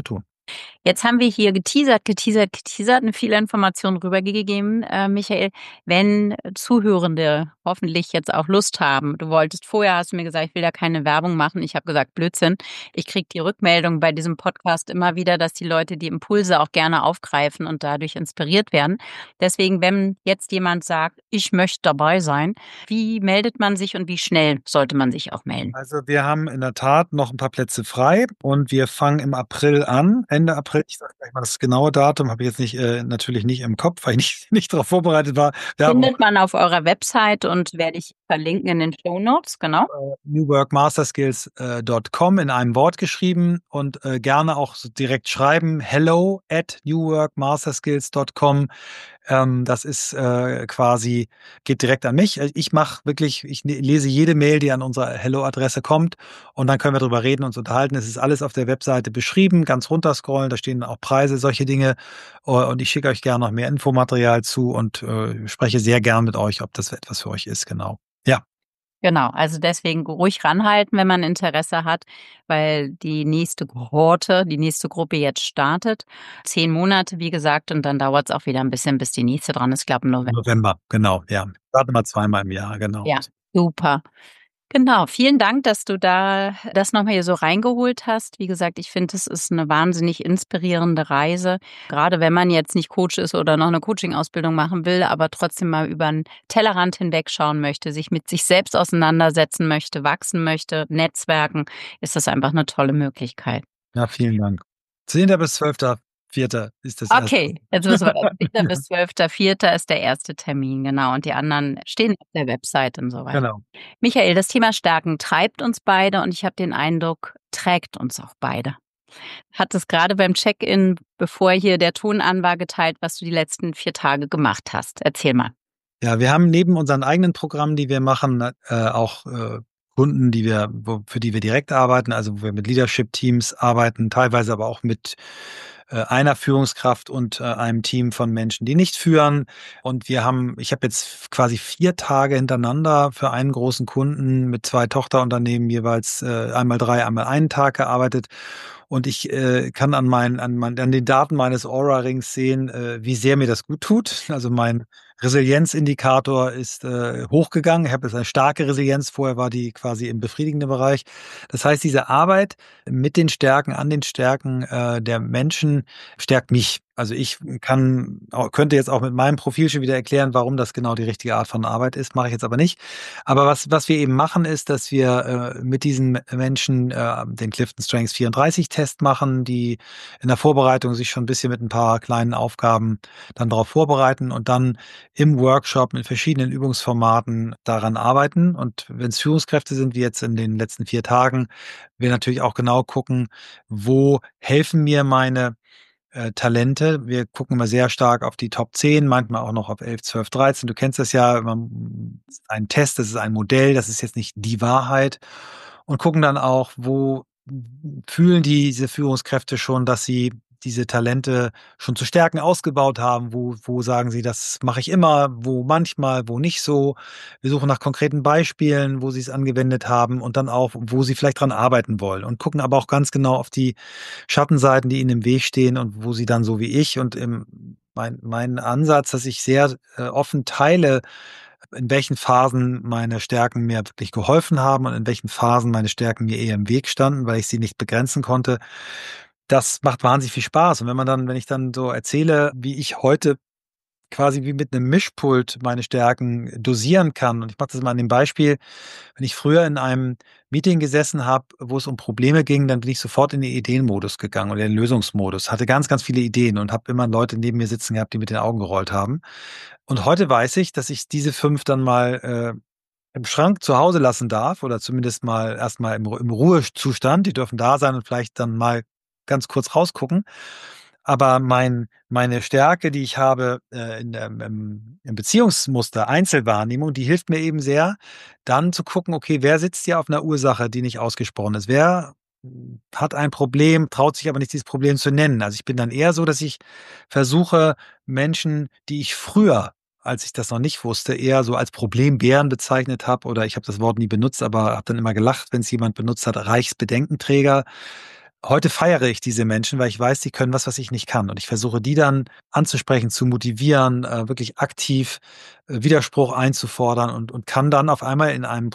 Jetzt haben wir hier geteasert, geteasert, geteasert und viele Informationen rübergegeben, äh, Michael. Wenn Zuhörende hoffentlich jetzt auch Lust haben, du wolltest vorher, hast du mir gesagt, ich will da keine Werbung machen. Ich habe gesagt, Blödsinn. Ich kriege die Rückmeldung bei diesem Podcast immer wieder, dass die Leute die Impulse auch gerne aufgreifen und dadurch inspiriert werden. Deswegen, wenn jetzt jemand sagt, ich möchte dabei sein, wie meldet man sich und wie schnell sollte man sich auch melden? Also wir haben in der Tat noch ein paar Plätze frei und wir fangen im April an, Ende April. Ich sage gleich mal das genaue Datum, habe ich jetzt nicht, äh, natürlich nicht im Kopf, weil ich nicht, nicht darauf vorbereitet war. Wir haben auch Findet man auf eurer Website und werde ich verlinken in den Shownotes, genau. äh, new work master skills Punkt com in einem Wort geschrieben und äh, gerne auch so direkt schreiben, hello at new work master skills Punkt com. Ähm, das ist äh, quasi, geht direkt an mich. Äh, Ich mache wirklich, ich ne- lese jede Mail, die an unsere Hello-Adresse kommt und dann können wir darüber reden und uns unterhalten. Es ist alles auf der Webseite beschrieben, ganz runterscrollen, da stehen auch Preise, solche Dinge. Äh, Und ich schicke euch gerne noch mehr Infomaterial zu und äh, spreche sehr gern mit euch, ob das etwas für euch ist, genau. Ja. Genau, also deswegen ruhig ranhalten, wenn man Interesse hat, weil die nächste Kohorte, die nächste Gruppe jetzt startet. Zehn Monate, wie gesagt, und dann dauert es auch wieder ein bisschen, bis die nächste dran ist, ich glaube im November. November, genau, ja. Starten wir zweimal im Jahr, genau. Ja, super. Genau, vielen Dank, dass du da das nochmal hier so reingeholt hast. Wie gesagt, ich finde, es ist eine wahnsinnig inspirierende Reise. Gerade wenn man jetzt nicht Coach ist oder noch eine Coaching-Ausbildung machen will, aber trotzdem mal über 'n Tellerrand hinwegschauen möchte, sich mit sich selbst auseinandersetzen möchte, wachsen möchte, netzwerken, ist das einfach eine tolle Möglichkeit. Ja, vielen Dank. zehnter bis zwölfter vierter ist das erste. Okay, jetzt wissen wir das. zehnter bis zwölfter vierter ist der erste Termin, genau. Und die anderen stehen auf der Website und so weiter. Genau. Michael, das Thema Stärken treibt uns beide und ich habe den Eindruck, trägt uns auch beide. Hat es gerade beim Check-in, bevor hier der Ton an war, geteilt, was du die letzten vier Tage gemacht hast. Erzähl mal. Ja, wir haben neben unseren eigenen Programmen, die wir machen, äh, auch äh, Kunden, die wir, wo, für die wir direkt arbeiten, also wo wir mit Leadership-Teams arbeiten, teilweise aber auch mit äh, einer Führungskraft und äh, einem Team von Menschen, die nicht führen. Und wir haben, ich habe jetzt quasi vier Tage hintereinander für einen großen Kunden mit zwei Tochterunternehmen jeweils äh, einmal drei, einmal einen Tag gearbeitet. Und ich äh, kann an, meinen, an, mein, an den Daten meines Aura-Rings sehen, äh, wie sehr mir das gut tut. Also mein Resilienzindikator ist äh, hochgegangen. Ich habe jetzt eine starke Resilienz. Vorher war die quasi im befriedigenden Bereich. Das heißt, diese Arbeit mit den Stärken, an den Stärken äh, der Menschen stärkt mich. Also ich kann, könnte jetzt auch mit meinem Profil schon wieder erklären, warum das genau die richtige Art von Arbeit ist, mache ich jetzt aber nicht. Aber was, was wir eben machen, ist, dass wir äh, mit diesen Menschen äh, den Clifton Strengths vierunddreißig Test machen, die in der Vorbereitung sich schon ein bisschen mit ein paar kleinen Aufgaben dann darauf vorbereiten und dann im Workshop mit verschiedenen Übungsformaten daran arbeiten. Und wenn es Führungskräfte sind, wie jetzt in den letzten vier Tagen, wir natürlich auch genau gucken, wo helfen mir meine äh, Talente. Wir gucken immer sehr stark auf die Top zehn, manchmal auch noch auf elf, zwölf, dreizehn. Du kennst das ja, man, das ist ein Test, das ist ein Modell, das ist jetzt nicht die Wahrheit. Und gucken dann auch, wo fühlen diese Führungskräfte schon, dass sie diese Talente schon zu Stärken ausgebaut haben, wo, wo sagen sie, das mache ich immer, wo manchmal, wo nicht so. Wir suchen nach konkreten Beispielen, wo sie es angewendet haben und dann auch, wo sie vielleicht dran arbeiten wollen und gucken aber auch ganz genau auf die Schattenseiten, die ihnen im Weg stehen und wo sie dann so wie ich und im, mein, mein Ansatz, dass ich sehr äh, offen teile, in welchen Phasen meine Stärken mir wirklich geholfen haben und in welchen Phasen meine Stärken mir eher im Weg standen, weil ich sie nicht begrenzen konnte. Das macht wahnsinnig viel Spaß. Und wenn man dann, wenn ich dann so erzähle, wie ich heute quasi wie mit einem Mischpult meine Stärken dosieren kann. Und ich mache das mal an dem Beispiel, wenn ich früher in einem Meeting gesessen habe, wo es um Probleme ging, dann bin ich sofort in den Ideenmodus gegangen oder in den Lösungsmodus. Hatte ganz, ganz viele Ideen und habe immer Leute neben mir sitzen gehabt, die mit den Augen gerollt haben. Und heute weiß ich, dass ich diese fünf dann mal äh, im Schrank zu Hause lassen darf oder zumindest mal erstmal im, im Ruhezustand. Die dürfen da sein und vielleicht dann mal ganz kurz rausgucken. Aber mein, meine Stärke, die ich habe äh, in der, im, im Beziehungsmuster, Einzelwahrnehmung, die hilft mir eben sehr, dann zu gucken, okay, wer sitzt hier auf einer Ursache, die nicht ausgesprochen ist? Wer hat ein Problem, traut sich aber nicht, dieses Problem zu nennen. Also ich bin dann eher so, dass ich versuche, Menschen, die ich früher, als ich das noch nicht wusste, eher so als Problembären bezeichnet habe, oder ich habe das Wort nie benutzt, aber habe dann immer gelacht, wenn es jemand benutzt hat, Reichsbedenkenträger, heute feiere ich diese Menschen, weil ich weiß, die können was, was ich nicht kann. Und ich versuche, die dann anzusprechen, zu motivieren, äh, wirklich aktiv äh, Widerspruch einzufordern und, und kann dann auf einmal in einem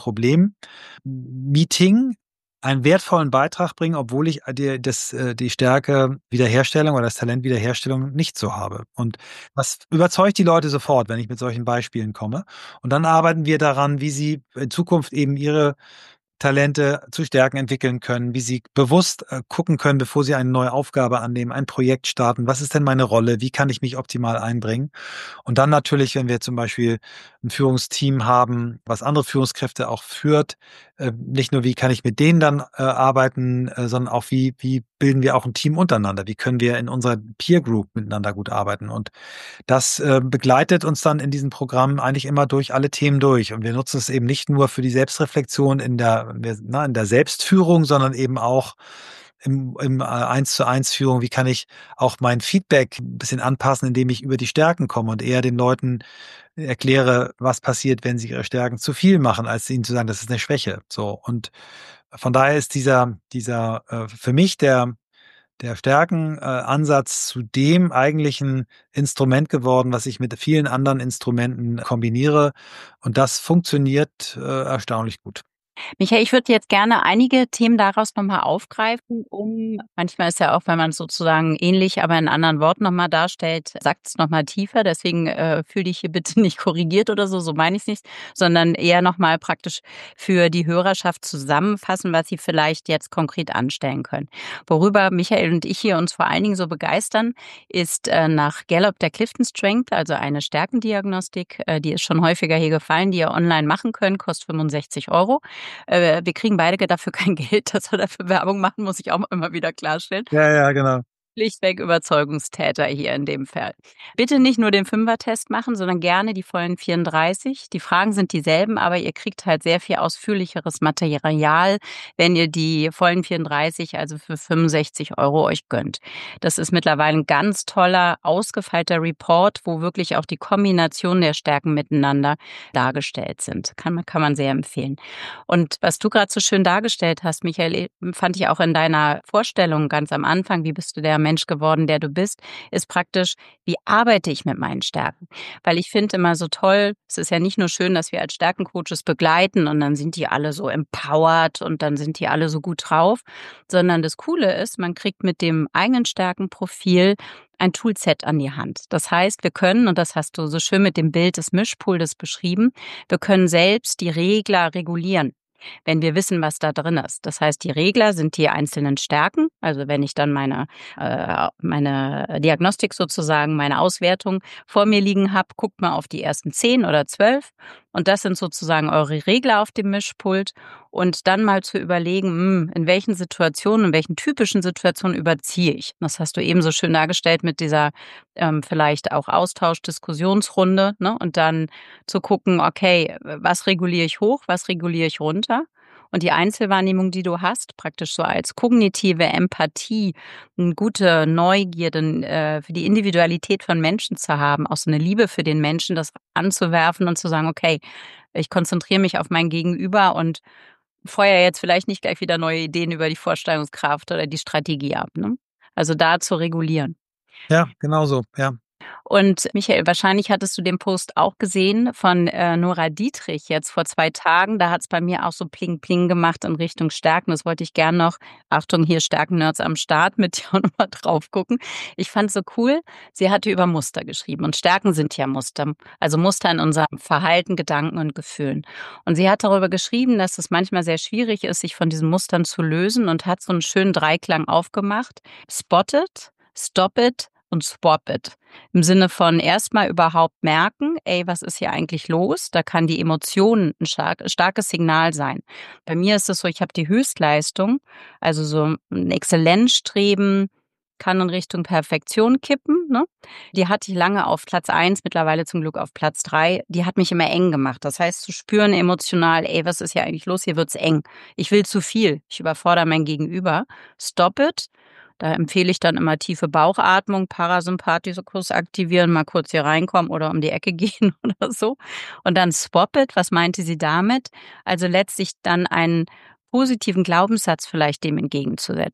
Problem-Meeting einen wertvollen Beitrag bringen, obwohl ich die, das, äh, die Stärke Wiederherstellung oder das Talent Wiederherstellung nicht so habe. Und das überzeugt die Leute sofort, wenn ich mit solchen Beispielen komme. Und dann arbeiten wir daran, wie sie in Zukunft eben ihre Talente zu Stärken entwickeln können, wie sie bewusst äh, gucken können, bevor sie eine neue Aufgabe annehmen, ein Projekt starten. Was ist denn meine Rolle? Wie kann ich mich optimal einbringen? Und dann natürlich, wenn wir zum Beispiel ein Führungsteam haben, was andere Führungskräfte auch führt, äh, nicht nur, wie kann ich mit denen dann äh, arbeiten, äh, sondern auch, wie, wie bilden wir auch ein Team untereinander? Wie können wir in unserer Peer Group miteinander gut arbeiten? Und das äh, begleitet uns dann in diesem Programm eigentlich immer durch alle Themen durch. Und wir nutzen es eben nicht nur für die Selbstreflexion in der, na, in der Selbstführung, sondern eben auch im, im äh, eins zu eins Führung. Wie kann ich auch mein Feedback ein bisschen anpassen, indem ich über die Stärken komme und eher den Leuten erkläre, was passiert, wenn sie ihre Stärken zu viel machen, als ihnen zu sagen, das ist eine Schwäche. So. Und von daher ist dieser, dieser äh, für mich der der Stärkenansatz zu dem eigentlichen Instrument geworden, was ich mit vielen anderen Instrumenten kombiniere. Und das funktioniert äh, erstaunlich gut. Michael, ich würde jetzt gerne einige Themen daraus nochmal aufgreifen, um, manchmal ist ja auch, wenn man es sozusagen ähnlich, aber in anderen Worten nochmal darstellt, sagt es nochmal tiefer. Deswegen äh, fühl dich hier bitte nicht korrigiert oder so, so meine ich es nicht, sondern eher nochmal praktisch für die Hörerschaft zusammenfassen, was sie vielleicht jetzt konkret anstellen können. Worüber Michael und ich hier uns vor allen Dingen so begeistern, ist äh, nach Gallup der Clifton Strength, also eine Stärkendiagnostik, äh, die ist schon häufiger hier gefallen, die ihr online machen könnt, kostet fünfundsechzig Euro. Äh, wir kriegen beide dafür kein Geld, dass wir dafür Werbung machen, muss ich auch immer wieder klarstellen. Ja, ja, genau. Schlichtweg Überzeugungstäter hier in dem Fall. Bitte nicht nur den Fünfer-Test machen, sondern gerne die vollen vierunddreißig. Die Fragen sind dieselben, aber ihr kriegt halt sehr viel ausführlicheres Material, wenn ihr die vollen vierunddreißig, also für fünfundsechzig Euro euch gönnt. Das ist mittlerweile ein ganz toller, ausgefeilter Report, wo wirklich auch die Kombination der Stärken miteinander dargestellt sind. Kann man, kann man sehr empfehlen. Und was du gerade so schön dargestellt hast, Michael, fand ich auch in deiner Vorstellung ganz am Anfang, wie bist du der Mensch geworden, der du bist, ist praktisch, wie arbeite ich mit meinen Stärken? Weil ich finde immer so toll, es ist ja nicht nur schön, dass wir als Stärkencoaches begleiten und dann sind die alle so empowered und dann sind die alle so gut drauf, sondern das Coole ist, man kriegt mit dem eigenen Stärkenprofil ein Toolset an die Hand. Das heißt, wir können, und das hast du so schön mit dem Bild des Mischpuldes beschrieben, wir können selbst die Regler regulieren, wenn wir wissen, was da drin ist. Das heißt, die Regler sind die einzelnen Stärken. Also wenn ich dann meine, äh, meine Diagnostik sozusagen, meine Auswertung vor mir liegen habe, guckt mal auf die ersten zehn oder zwölf. Und das sind sozusagen eure Regler auf dem Mischpult. Und dann mal zu überlegen, hm, in welchen Situationen, in welchen typischen Situationen überziehe ich. Das hast du eben so schön dargestellt mit dieser ähm, vielleicht auch Austausch-Diskussionsrunde. Ne? Und dann zu gucken, okay, was reguliere ich hoch, was reguliere ich runter? Und die Einzelwahrnehmung, die du hast, praktisch so als kognitive Empathie, eine gute Neugierde äh, für die Individualität von Menschen zu haben, auch so eine Liebe für den Menschen, das anzuwerfen und zu sagen, okay, ich konzentriere mich auf mein Gegenüber und feuer jetzt vielleicht nicht gleich wieder neue Ideen über die Vorstellungskraft oder die Strategie ab. Ne? Also da zu regulieren. Ja, genau so, ja. Und Michael, wahrscheinlich hattest du den Post auch gesehen von äh, Nora Dietrich jetzt vor zwei Tagen. Da hat's bei mir auch so Pling Pling gemacht in Richtung Stärken. Das wollte ich gern noch, Achtung, hier Stärken-Nerds am Start, mit dir auch nochmal drauf gucken. Ich fand so cool, sie hatte über Muster geschrieben. Und Stärken sind ja Muster, also Muster in unserem Verhalten, Gedanken und Gefühlen. Und sie hat darüber geschrieben, dass es manchmal sehr schwierig ist, sich von diesen Mustern zu lösen und hat so einen schönen Dreiklang aufgemacht. Spot it, stop it und swap it. Im Sinne von erstmal überhaupt merken, ey, was ist hier eigentlich los? Da kann die Emotion ein stark, starkes Signal sein. Bei mir ist es so, ich habe die Höchstleistung, also so ein Exzellenzstreben kann in Richtung Perfektion kippen. Ne? Die hatte ich lange auf Platz eins, mittlerweile zum Glück auf Platz drei. Die hat mich immer eng gemacht. Das heißt, zu spüren emotional, ey, was ist hier eigentlich los? Hier wird's eng. Ich will zu viel. Ich überfordere mein Gegenüber. Stop it. Da empfehle ich dann immer tiefe Bauchatmung, Parasympathikus aktivieren, mal kurz hier reinkommen oder um die Ecke gehen oder so. Und dann swap it. Was meinte sie damit? Also letztlich dann einen positiven Glaubenssatz vielleicht dem entgegenzusetzen.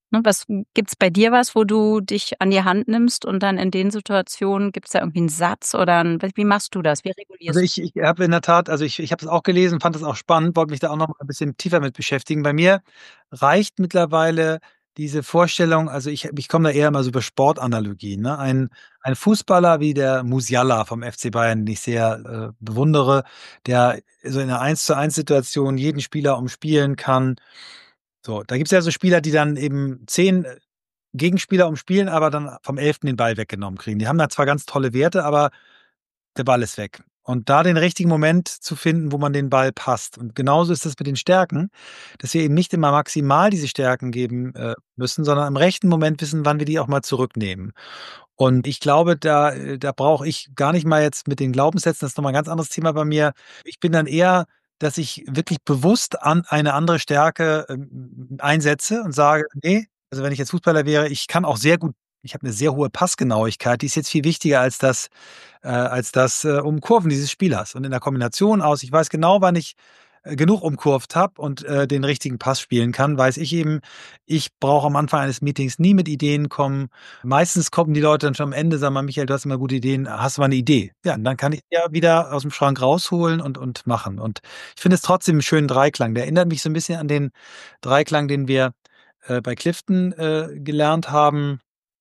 Ne, was gibt's bei dir was, wo du dich an die Hand nimmst und dann in den Situationen gibt's da irgendwie 'n Satz oder 'n wie machst du das? Wie Also, regulierst ich ich habe in der Tat also, ich ich habe es auch gelesen, fand das auch spannend, wollte mich da auch noch mal 'n bisschen tiefer mit beschäftigen. Bei mir reicht mittlerweile diese Vorstellung also, ich ich komme da eher immer so über Sportanalogien, ne? Ein ein Fußballer wie der Musiala vom F C Bayern, den ich sehr, äh, bewundere, der so in 'ner Eins-zu-eins-Situation jeden Spieler umspielen kann. So, da gibt's ja so Spieler, die dann eben zehn Gegenspieler umspielen, aber dann vom elften den Ball weggenommen kriegen. Die haben da zwar ganz tolle Werte, aber der Ball ist weg. Und da den richtigen Moment zu finden, wo man den Ball passt. Und genauso ist das mit den Stärken, dass wir eben nicht immer maximal diese Stärken geben, äh, müssen, sondern im rechten Moment wissen, wann wir die auch mal zurücknehmen. Und ich glaube, da äh, da brauche ich gar nicht mal jetzt mit den Glaubenssätzen, das ist noch mal 'n ganz anderes Thema bei mir. Ich bin dann eher, dass ich wirklich bewusst an eine andere Stärke, ähm, einsetze und sage: „Ne“ also, wenn ich jetzt Fußballer wäre, ich kann auch sehr gut ich habe 'ne sehr hohe Passgenauigkeit, die ist jetzt viel wichtiger als das äh, als das, äh, Umkurven dieses Spielers. Und in der Kombination aus ich weiß genau, wann ich, äh, genug umkurvt habe und, äh, den richtigen Pass spielen kann, weiß ich eben, ich brauche am Anfang eines Meetings nie mit Ideen kommen. Meistens kommen die Leute dann schon am Ende, sagen mal: „Michael, du hast immer gute Ideen. Hast du mal 'ne Idee?“ Ja, und dann kann ich die ja wieder aus'm Schrank rausholen und und machen. Und ich finde es trotzdem 'n schönen Dreiklang. Der erinnert mich so 'n bisschen an den Dreiklang, den wir, äh, bei Clifton, äh, gelernt haben.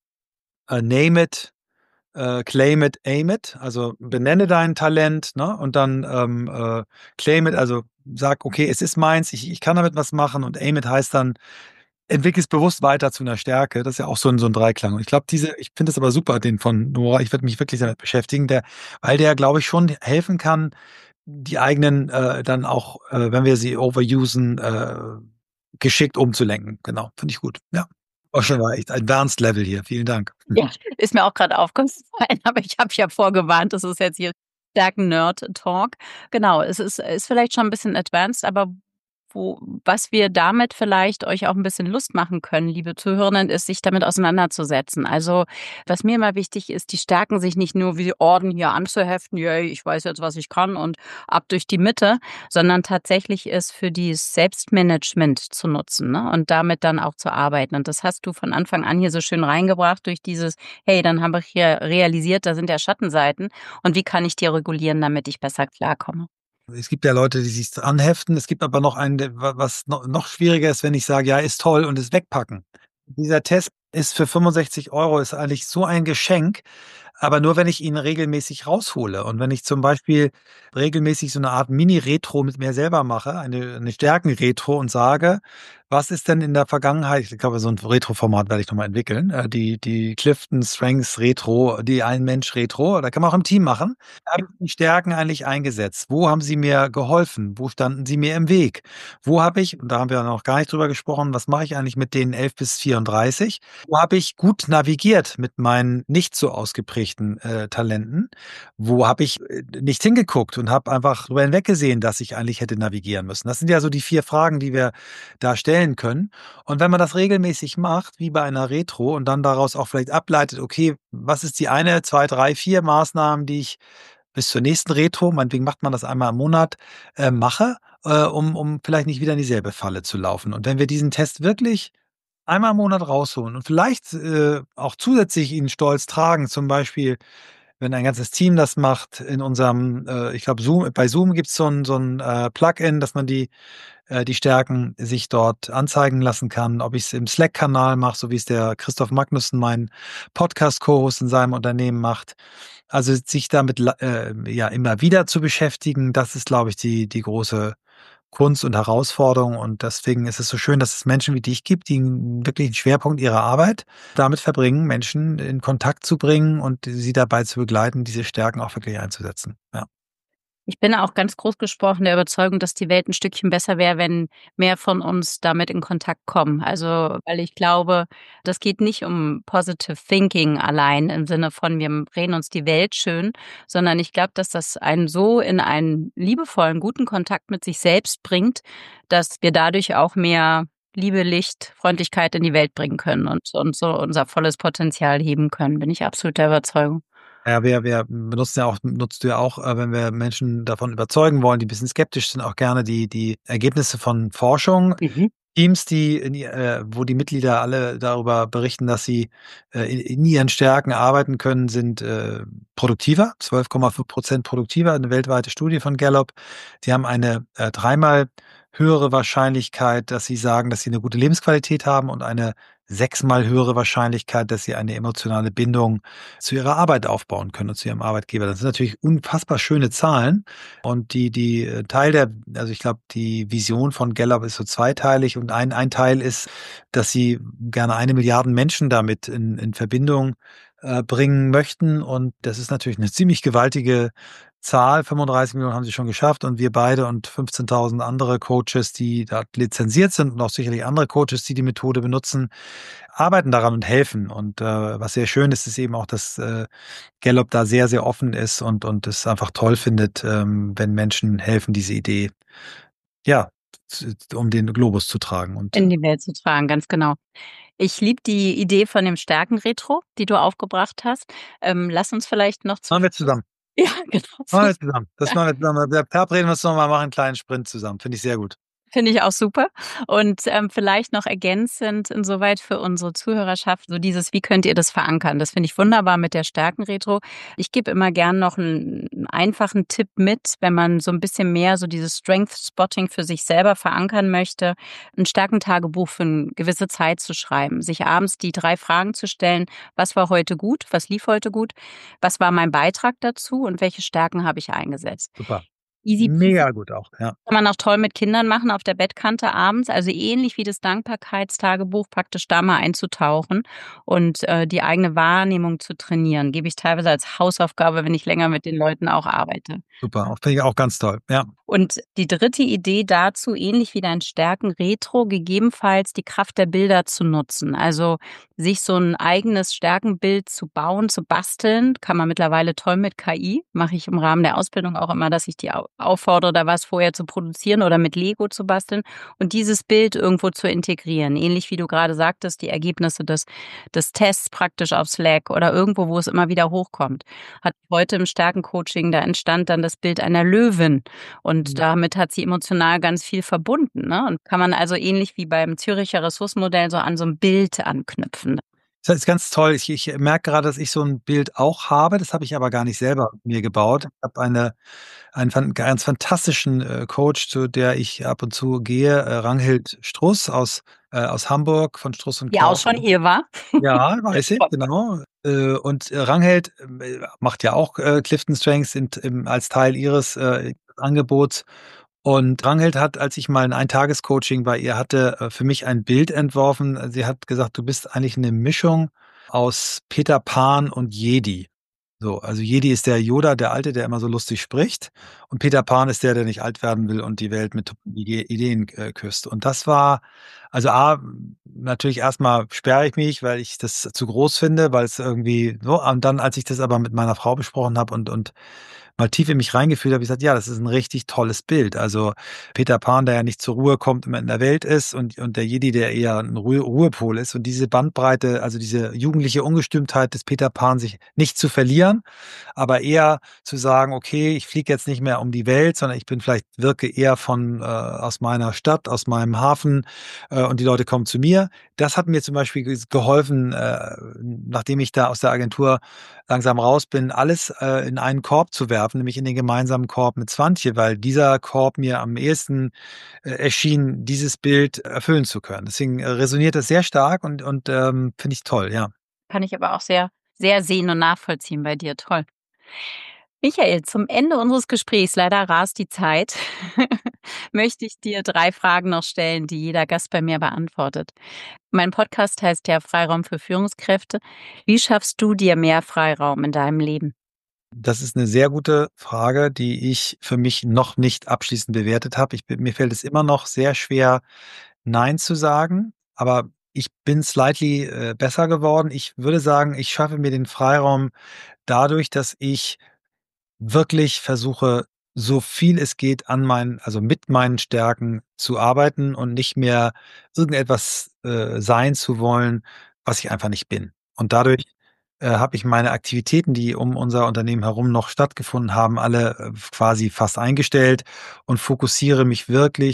Äh, name it, äh, claim it, aim it. Also, benenne dein Talent, ne, und dann, ähm, äh, claim it, also, sag: „Okay, es ist meins, ich ich kann damit was machen.“ Und aim it heißt dann, entwickle es bewusst weiter zu 'ner Stärke. Das ist ja auch so 'n so 'n Dreiklang. Und ich glaube, diese ich finde das aber super, den von Nora. Ich werde mich wirklich damit beschäftigen, der weil der, glaube ich, schon helfen kann, die eigenen, äh, dann auch, äh, wenn wir sie overusen, äh, geschickt umzulenken. Genau, finde ich gut. Ja. Oh, schon mal echt advanced Level hier. Vielen Dank. Ja, ist mir auch grad aufgefallen, aber ich habe ja vorgewarnt, das ist jetzt hier Stärken-Nerd-Talk. Genau, es ist ist vielleicht schon 'n bisschen advanced, aber wo was wir damit vielleicht euch auch 'n bisschen Lust machen können, liebe Zuhörenden, ist, sich damit auseinanderzusetzen. Also, was mir immer wichtig ist, die Stärken sich nicht nur wie Orden hier anzuheften: „Yay, ich weiß jetzt, was ich kann und ab durch die Mitte“, sondern tatsächlich es für dieses Selbstmanagement zu nutzen, ne, und damit dann auch zu arbeiten. Und das hast du von Anfang an hier so schön reingebracht durch dieses: „Hey, dann habe ich hier realisiert, da sind ja Schattenseiten und wie kann ich die regulieren, damit ich besser klarkomme?“ Es gibt ja Leute, die sich's anheften. Es gibt aber noch einen, der wa was no noch schwieriger ist, wenn ich sage: „Ja, ist toll“ und es wegpacken. Dieser Test ist für fünfundsechzig Euro ist eigentlich so ein Geschenk, aber nur, wenn ich ihn regelmäßig raushole. Und wenn ich zum Beispiel regelmäßig so 'ne Art Mini-Retro mit mir selber mache, eine 'ne Stärken-Retro und sage: „Was ist denn in der Vergangenheit“ ich glaube, so 'n Retro-Format werde ich noch mal entwickeln, äh, die die Clifton Strengths Retro, die Ein-Mensch-Retro, oder kann man auch im Team machen. Habe ich die Stärken eigentlich eingesetzt? Wo haben sie mir geholfen? Wo standen sie mir im Weg? Wo habe ich und da haben wir ja noch gar nicht drüber gesprochen, was mache ich eigentlich mit den elf bis vierunddreißig? Wo habe ich gut navigiert mit meinen nicht so ausgeprägten, äh, Talenten? Wo habe ich, äh, nicht hingeguckt und habe einfach drüber hinweggesehen, dass ich eigentlich hätte navigieren müssen? Das sind ja so die vier Fragen, die wir da stellen können. Und wenn man das regelmäßig macht, wie bei einer Retro und dann daraus auch vielleicht ableitet: „Okay, was ist die eine, zwei, drei, vier Maßnahmen, die ich bis zur nächsten Retro“, meinetwegen macht man das einmal im Monat, äh, „mache, äh, um um vielleicht nicht wieder in dieselbe Falle zu laufen.“ Und wenn wir diesen Test wirklich einmal im Monat rausholen und vielleicht, äh, auch zusätzlich ihn stolz tragen, zum Beispiel, wenn ein ganzes Team das macht in unserem, äh, ich glaube, Zoom bei Zoom gibt's so 'n so 'n, äh, Plugin, dass man die äh, die Stärken sich dort anzeigen lassen kann. Ob ich's im Slack-Kanal mache, so wie's der Christoph Magnussen, mein Podcast-Co-Host in seinem Unternehmen macht. Also, sich damit la äh, ja, immer wieder zu beschäftigen, das ist, glaube ich, die die große Kunst und Herausforderung. Und deswegen ist es so schön, dass es Menschen wie dich gibt, die 'n wirklichen Schwerpunkt ihrer Arbeit damit verbringen, Menschen in Kontakt zu bringen und sie dabei zu begleiten, diese Stärken auch wirklich einzusetzen. Ja. Ich bin auch ganz groß gesprochen der Überzeugung, dass die Welt 'n Stückchen besser wäre, wenn mehr von uns damit in Kontakt kommen. Also, weil ich glaube, das geht nicht um Positive Thinking allein im Sinne von, wir reden uns die Welt schön, sondern ich glaube, dass das einen so in einen liebevollen, guten Kontakt mit sich selbst bringt, dass wir dadurch auch mehr Liebe, Licht, Freundlichkeit in die Welt bringen können und und so unser volles Potenzial heben können, bin ich absolut der Überzeugung. Ja, wir wir benutzen ja auch nutzt du ja auch, äh, wenn wir Menschen davon überzeugen wollen, die 'n bisschen skeptisch sind, auch gerne die die Ergebnisse von Forschung. Mhm. Teams, die in ihr äh, wo die Mitglieder alle darüber berichten, dass sie, äh, in in ihren Stärken arbeiten können, sind, äh, produktiver, zwölf Komma fünf Prozent produktiver, 'ne weltweite Studie von Gallup. Sie haben eine, äh, dreimal höhere Wahrscheinlichkeit, dass sie sagen, dass sie 'ne gute Lebensqualität haben und eine sechsmal höhere Wahrscheinlichkeit, dass sie eine emotionale Bindung zu ihrer Arbeit aufbauen können und zu ihrem Arbeitgeber. Das sind natürlich unfassbar schöne Zahlen und die die, äh, Teil der also, ich glaube, die Vision von Gallup ist so zweiteilig und ein ein Teil ist, dass sie gerne eine Milliarde Menschen damit in in Verbindung, äh, bringen möchten und das ist natürlich 'ne ziemlich gewaltige Zahl. fünfunddreißig Millionen haben sie schon geschafft und wir beide und fünfzehntausend andere Coaches, die da lizenziert sind und auch sicherlich andere Coaches, die die Methode benutzen, arbeiten daran und helfen. Und, äh, was sehr schön ist, ist eben auch, dass, äh, Gallup da sehr, sehr offen ist und und es einfach toll findet, ähm, wenn Menschen helfen, diese Idee, ja, z um den Globus zu tragen und In die Welt zu tragen, ganz genau. Ich liebe die Idee von dem Stärken-Retro, die du aufgebracht hast. Ähm, lass uns vielleicht noch zum Machen wir Schluss zusammen. ja, genau Machen so. wir zusammen. Das machen wir zusammen. verabreden wir uns noch mal, machen 'n kleinen Sprint zusammen. Finde ich sehr gut. Finde ich auch super. Und, ähm, vielleicht noch ergänzend insoweit für unsere Zuhörerschaft, so dieses: Wie könnt ihr das verankern? Das finde ich wunderbar mit der Stärken-Retro. Ich gebe immer gern noch 'n 'n einfachen Tipp mit, wenn man so 'n bisschen mehr so dieses Strength-Spotting für sich selber verankern möchte, 'n Stärkentagebuch für 'n gewisse Zeit zu schreiben, sich abends die drei Fragen zu stellen: „Was war heute gut? Was lief heute gut? Was war mein Beitrag dazu und welche Stärken habe ich eingesetzt?“ Super. Easy peasy. Mega gut auch, ja. Kann man auch toll mit Kindern machen auf der Bettkante abends, also ähnlich wie das Dankbarkeitstagebuch praktisch da mal einzutauchen und, äh, die eigene Wahrnehmung zu trainieren. Gebe ich teilweise als Hausaufgabe, wenn ich länger mit den Leuten auch arbeite. Super, auch finde ich auch ganz toll, ja. Und die dritte Idee dazu, ähnlich wie dein Stärken-Retro, gegebenenfalls die Kraft der Bilder zu nutzen. Also, sich so 'n eigenes Stärkenbild zu bauen, zu basteln, kann man mittlerweile toll mit K I. Mache ich im Rahmen der Ausbildung auch immer, dass ich die au auffordere, da was vorher zu produzieren oder mit Lego zu basteln und dieses Bild irgendwo zu integrieren. Ähnlich wie du grade sagtest, die Ergebnisse des des Tests praktisch auf Slack oder irgendwo, wo es immer wieder hochkommt. Hatte ich heute im Stärken-Coaching, da entstand dann das Bild einer Löwin und Mhm. damit hat sie emotional ganz viel verbunden, ne? Und kann man also ähnlich wie beim Zürcher Ressourcenmodell so an so 'n Bild anknüpfen. Das ist ganz toll. Ich ich merke grade, dass ich so 'n Bild auch habe, das habe ich aber gar nicht selber mir gebaut. Ich habe eine einen fan ganz fantastischen, äh, Coach, zu der ich ab und zu gehe, äh, Ranghild Struss aus äh, aus Hamburg von Struss und Die auch Klausen. schon hier war? Ja, weiß ich, Toll. genau. Äh, und Ranghild, ähm, äh, macht ja auch, äh, Clifton Strengths int im als Teil ihres, äh, Angebots. Und Ranghild hat, als ich mal 'n Eintages-Coaching bei ihr hatte, äh, für mich ein Bild entworfen. Sie hat gesagt: „Du bist eigentlich 'ne Mischung aus Peter Pan und Jedi.“ So, also Jedi ist der Yoda, der Alte, der immer so lustig spricht und Peter Pan ist der, der nicht alt werden will und die Welt mit Ide Ideen, äh, küsst. Und das war also A, natürlich erst mal sperre ich mich, weil ich das zu groß finde, weil's irgendwie so und dann, als ich das aber mit meiner Frau besprochen habe und und mal tief in mich reingefühlt habe, habe ich gesagt: „Ja, das ist 'n richtig tolles Bild.“ Also, Peter Pan, der ja nicht zur Ruhe kommt, immer in der Welt ist und und der Jedi, der eher 'n Ruhe Ruhepol ist und diese Bandbreite, also diese jugendliche Ungestimmtheit des Peter Pan, sich nicht zu verlieren, aber eher zu sagen: „Okay, ich fliege jetzt nicht mehr um die Welt, sondern ich bin vielleicht wirke eher von äh, aus meiner Stadt, aus meinem Hafen, äh, und die Leute kommen zu mir.“ Das hat mir zum Beispiel ges geholfen, äh, nachdem ich da aus der Agentur langsam raus bin, alles, äh, in einen Korb zu werfen, nämlich in den gemeinsamen Korb mit Swantje, weil dieser Korb mir am ehesten, äh, erschien, dieses Bild erfüllen zu können. Deswegen, äh, resoniert das sehr stark und und, ähm, finde ich toll, ja. Kann ich aber auch sehr, sehr sehen und nachvollziehen bei dir. Toll. Michael, zum Ende unseres Gesprächs, leider rast die Zeit, möchte ich dir drei Fragen noch stellen, die jeder Gast bei mir beantwortet. Mein Podcast heißt ja „Freiraum für Führungskräfte“. Wie schaffst du dir mehr Freiraum in deinem Leben? Das ist 'ne sehr gute Frage, die ich für mich noch nicht abschließend bewertet habe. Ich bin mir fällt es immer noch sehr schwer, nein zu sagen, aber ich bin slightly, äh, besser geworden. Ich würde sagen, ich schaffe mir den Freiraum dadurch, dass ich wirklich versuche, so viel es geht an meinen also mit meinen Stärken zu arbeiten und nicht mehr irgendetwas, äh, sein zu wollen, was ich einfach nicht bin. Und dadurch, äh, habe ich meine Aktivitäten, die um unser Unternehmen herum noch stattgefunden haben, alle, äh, quasi fast eingestellt und fokussiere mich wirklich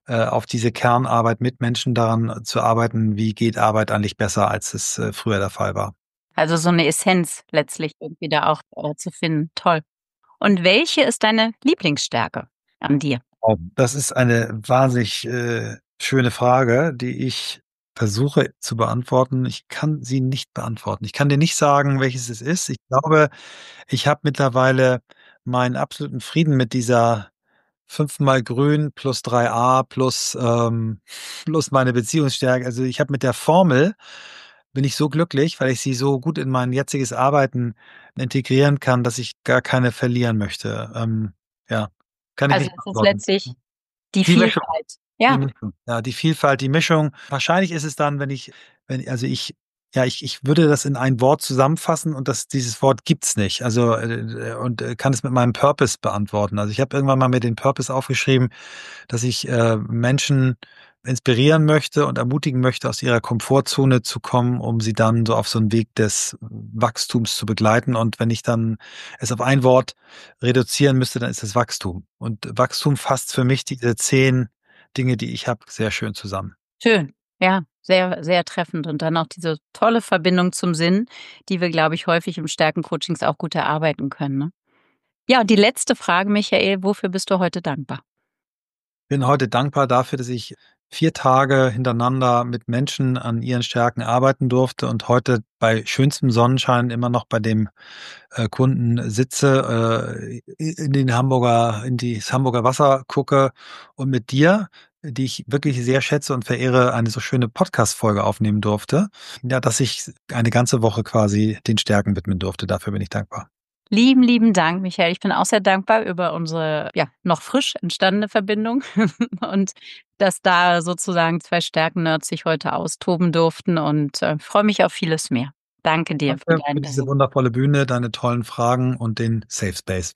äh, auf diese Kernarbeit mit Menschen daran zu arbeiten, wie geht Arbeit eigentlich besser, als es äh, früher der Fall war. Also so eine Essenz letztlich irgendwie da auch, äh, zu finden. Toll. Und welche ist deine Lieblingsstärke an dir? Oh, das ist eine wahnsinnig äh, schöne Frage, die ich versuche zu beantworten. Ich kann sie nicht beantworten. Ich kann dir nicht sagen, welches es ist. Ich glaube, ich habe mittlerweile meinen absoluten Frieden mit dieser fünfmal grün plus drei a plus, ähm, plus meine Beziehungsstärke. Also ich habe mit der Formel bin ich so glücklich, weil ich sie so gut in mein jetziges Arbeiten integrieren kann, dass ich gar keine verlieren möchte. Ähm, ja, kann ich Also, nicht es ist beantworten. letztlich die Die Mischung. Vielfalt. Die Ja, Mischung. Ja, die Vielfalt, die Mischung. Wahrscheinlich ist es dann, wenn ich wenn also ich ja, ich ich würde das in ein Wort zusammenfassen und das dieses Wort gibt's nicht. Also, äh, und, äh, kann es mit meinem Purpose beantworten. Also, ich habe irgendwann mal mir den Purpose aufgeschrieben, dass ich, äh, Menschen inspirieren möchte und ermutigen möchte, aus ihrer Komfortzone zu kommen, um sie dann so auf so 'n Weg des Wachstums zu begleiten. Und wenn ich dann es auf ein Wort reduzieren müsste, dann ist es Wachstum. Und Wachstum fasst für mich diese zehn Dinge, die ich habe, sehr schön zusammen. schön. Ja, sehr, sehr treffend und dann auch diese tolle Verbindung zum Sinn, die wir, glaube ich, häufig im Stärkencoachings auch gut erarbeiten können, ne? Ja, und die letzte Frage, Michael, wofür bist du heute dankbar? Bin heute dankbar dafür, dass ich vier Tage hintereinander mit Menschen an ihren Stärken arbeiten durfte und heute bei schönstem Sonnenschein immer noch bei dem, äh, Kunden sitze, äh, in den Hamburger in das Hamburger Wasser gucke und mit dir, die ich wirklich sehr schätze und verehre, eine so schöne Podcast-Folge aufnehmen durfte. Ja, dass ich eine ganze Woche quasi den Stärken widmen durfte. Dafür bin ich dankbar. Lieben, lieben Dank, Michael. Ich bin auch sehr dankbar über unsere, ja, noch frisch entstandene Verbindung und dass da sozusagen zwei Stärken-Nerds sich heute austoben durften und, äh, freue mich auf vieles mehr. Danke dir für Danke für deinen diese Besuch. wundervolle Bühne, deine tollen Fragen und den Safe Space.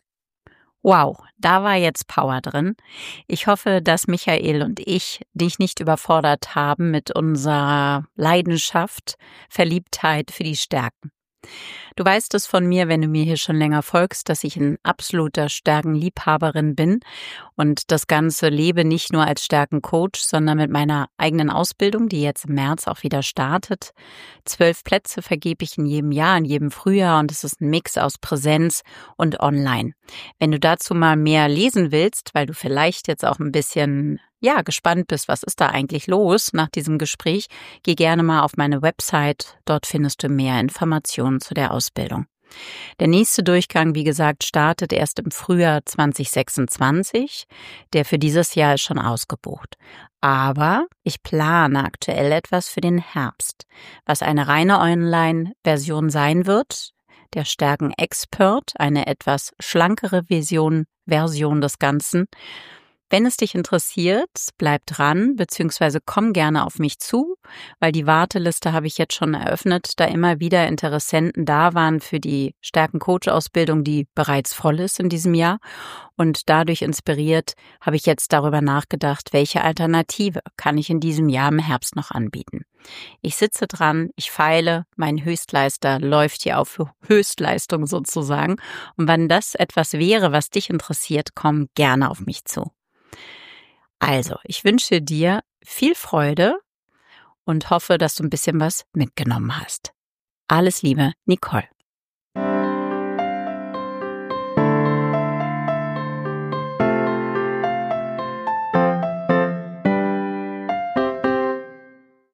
Wow, da war jetzt Power drin. Ich hoffe, dass Michael und ich dich nicht überfordert haben mit unserer Leidenschaft, Verliebtheit für die Stärken. Du weißt es von mir, wenn du mir hier schon länger folgst, dass ich ein absoluter Stärkenliebhaberin bin und das Ganze lebe nicht nur als Stärkencoach, sondern mit meiner eigenen Ausbildung, die jetzt im März auch wieder startet. Zwölf Plätze vergebe ich in jedem Jahr, in jedem Frühjahr und es ist ein Mix aus Präsenz und online. Wenn du dazu mal mehr lesen willst, weil du vielleicht jetzt auch ein bisschen ja, gespannt bist, was ist da eigentlich los nach diesem Gespräch, geh gerne mal auf meine Website, dort findest du mehr Informationen zu der Ausbildung. Der nächste Durchgang, wie gesagt, startet erst im Frühjahr zwanzig sechsundzwanzig. Der für dieses Jahr ist schon ausgebucht. Aber ich plane aktuell etwas für den Herbst, was eine reine Online-Version sein wird. Der Stärken-Expert, eine etwas schlankere Version, Version des Ganzen. Wenn es dich interessiert, bleib dran, beziehungsweise komm gerne auf mich zu, weil die Warteliste habe ich jetzt schon eröffnet, da immer wieder Interessenten da waren für die Stärken-Coach-Ausbildung, die bereits voll ist in diesem Jahr. Und dadurch inspiriert habe ich jetzt darüber nachgedacht, welche Alternative kann ich in diesem Jahr im Herbst noch anbieten. Ich sitze dran, ich feile, mein Höchstleister läuft hier auf Höchstleistung sozusagen. Und wenn das etwas wäre, was dich interessiert, komm gerne auf mich zu. Also, ich wünsche dir viel Freude und hoffe, dass du ein bisschen was mitgenommen hast. Alles Liebe, Nicole.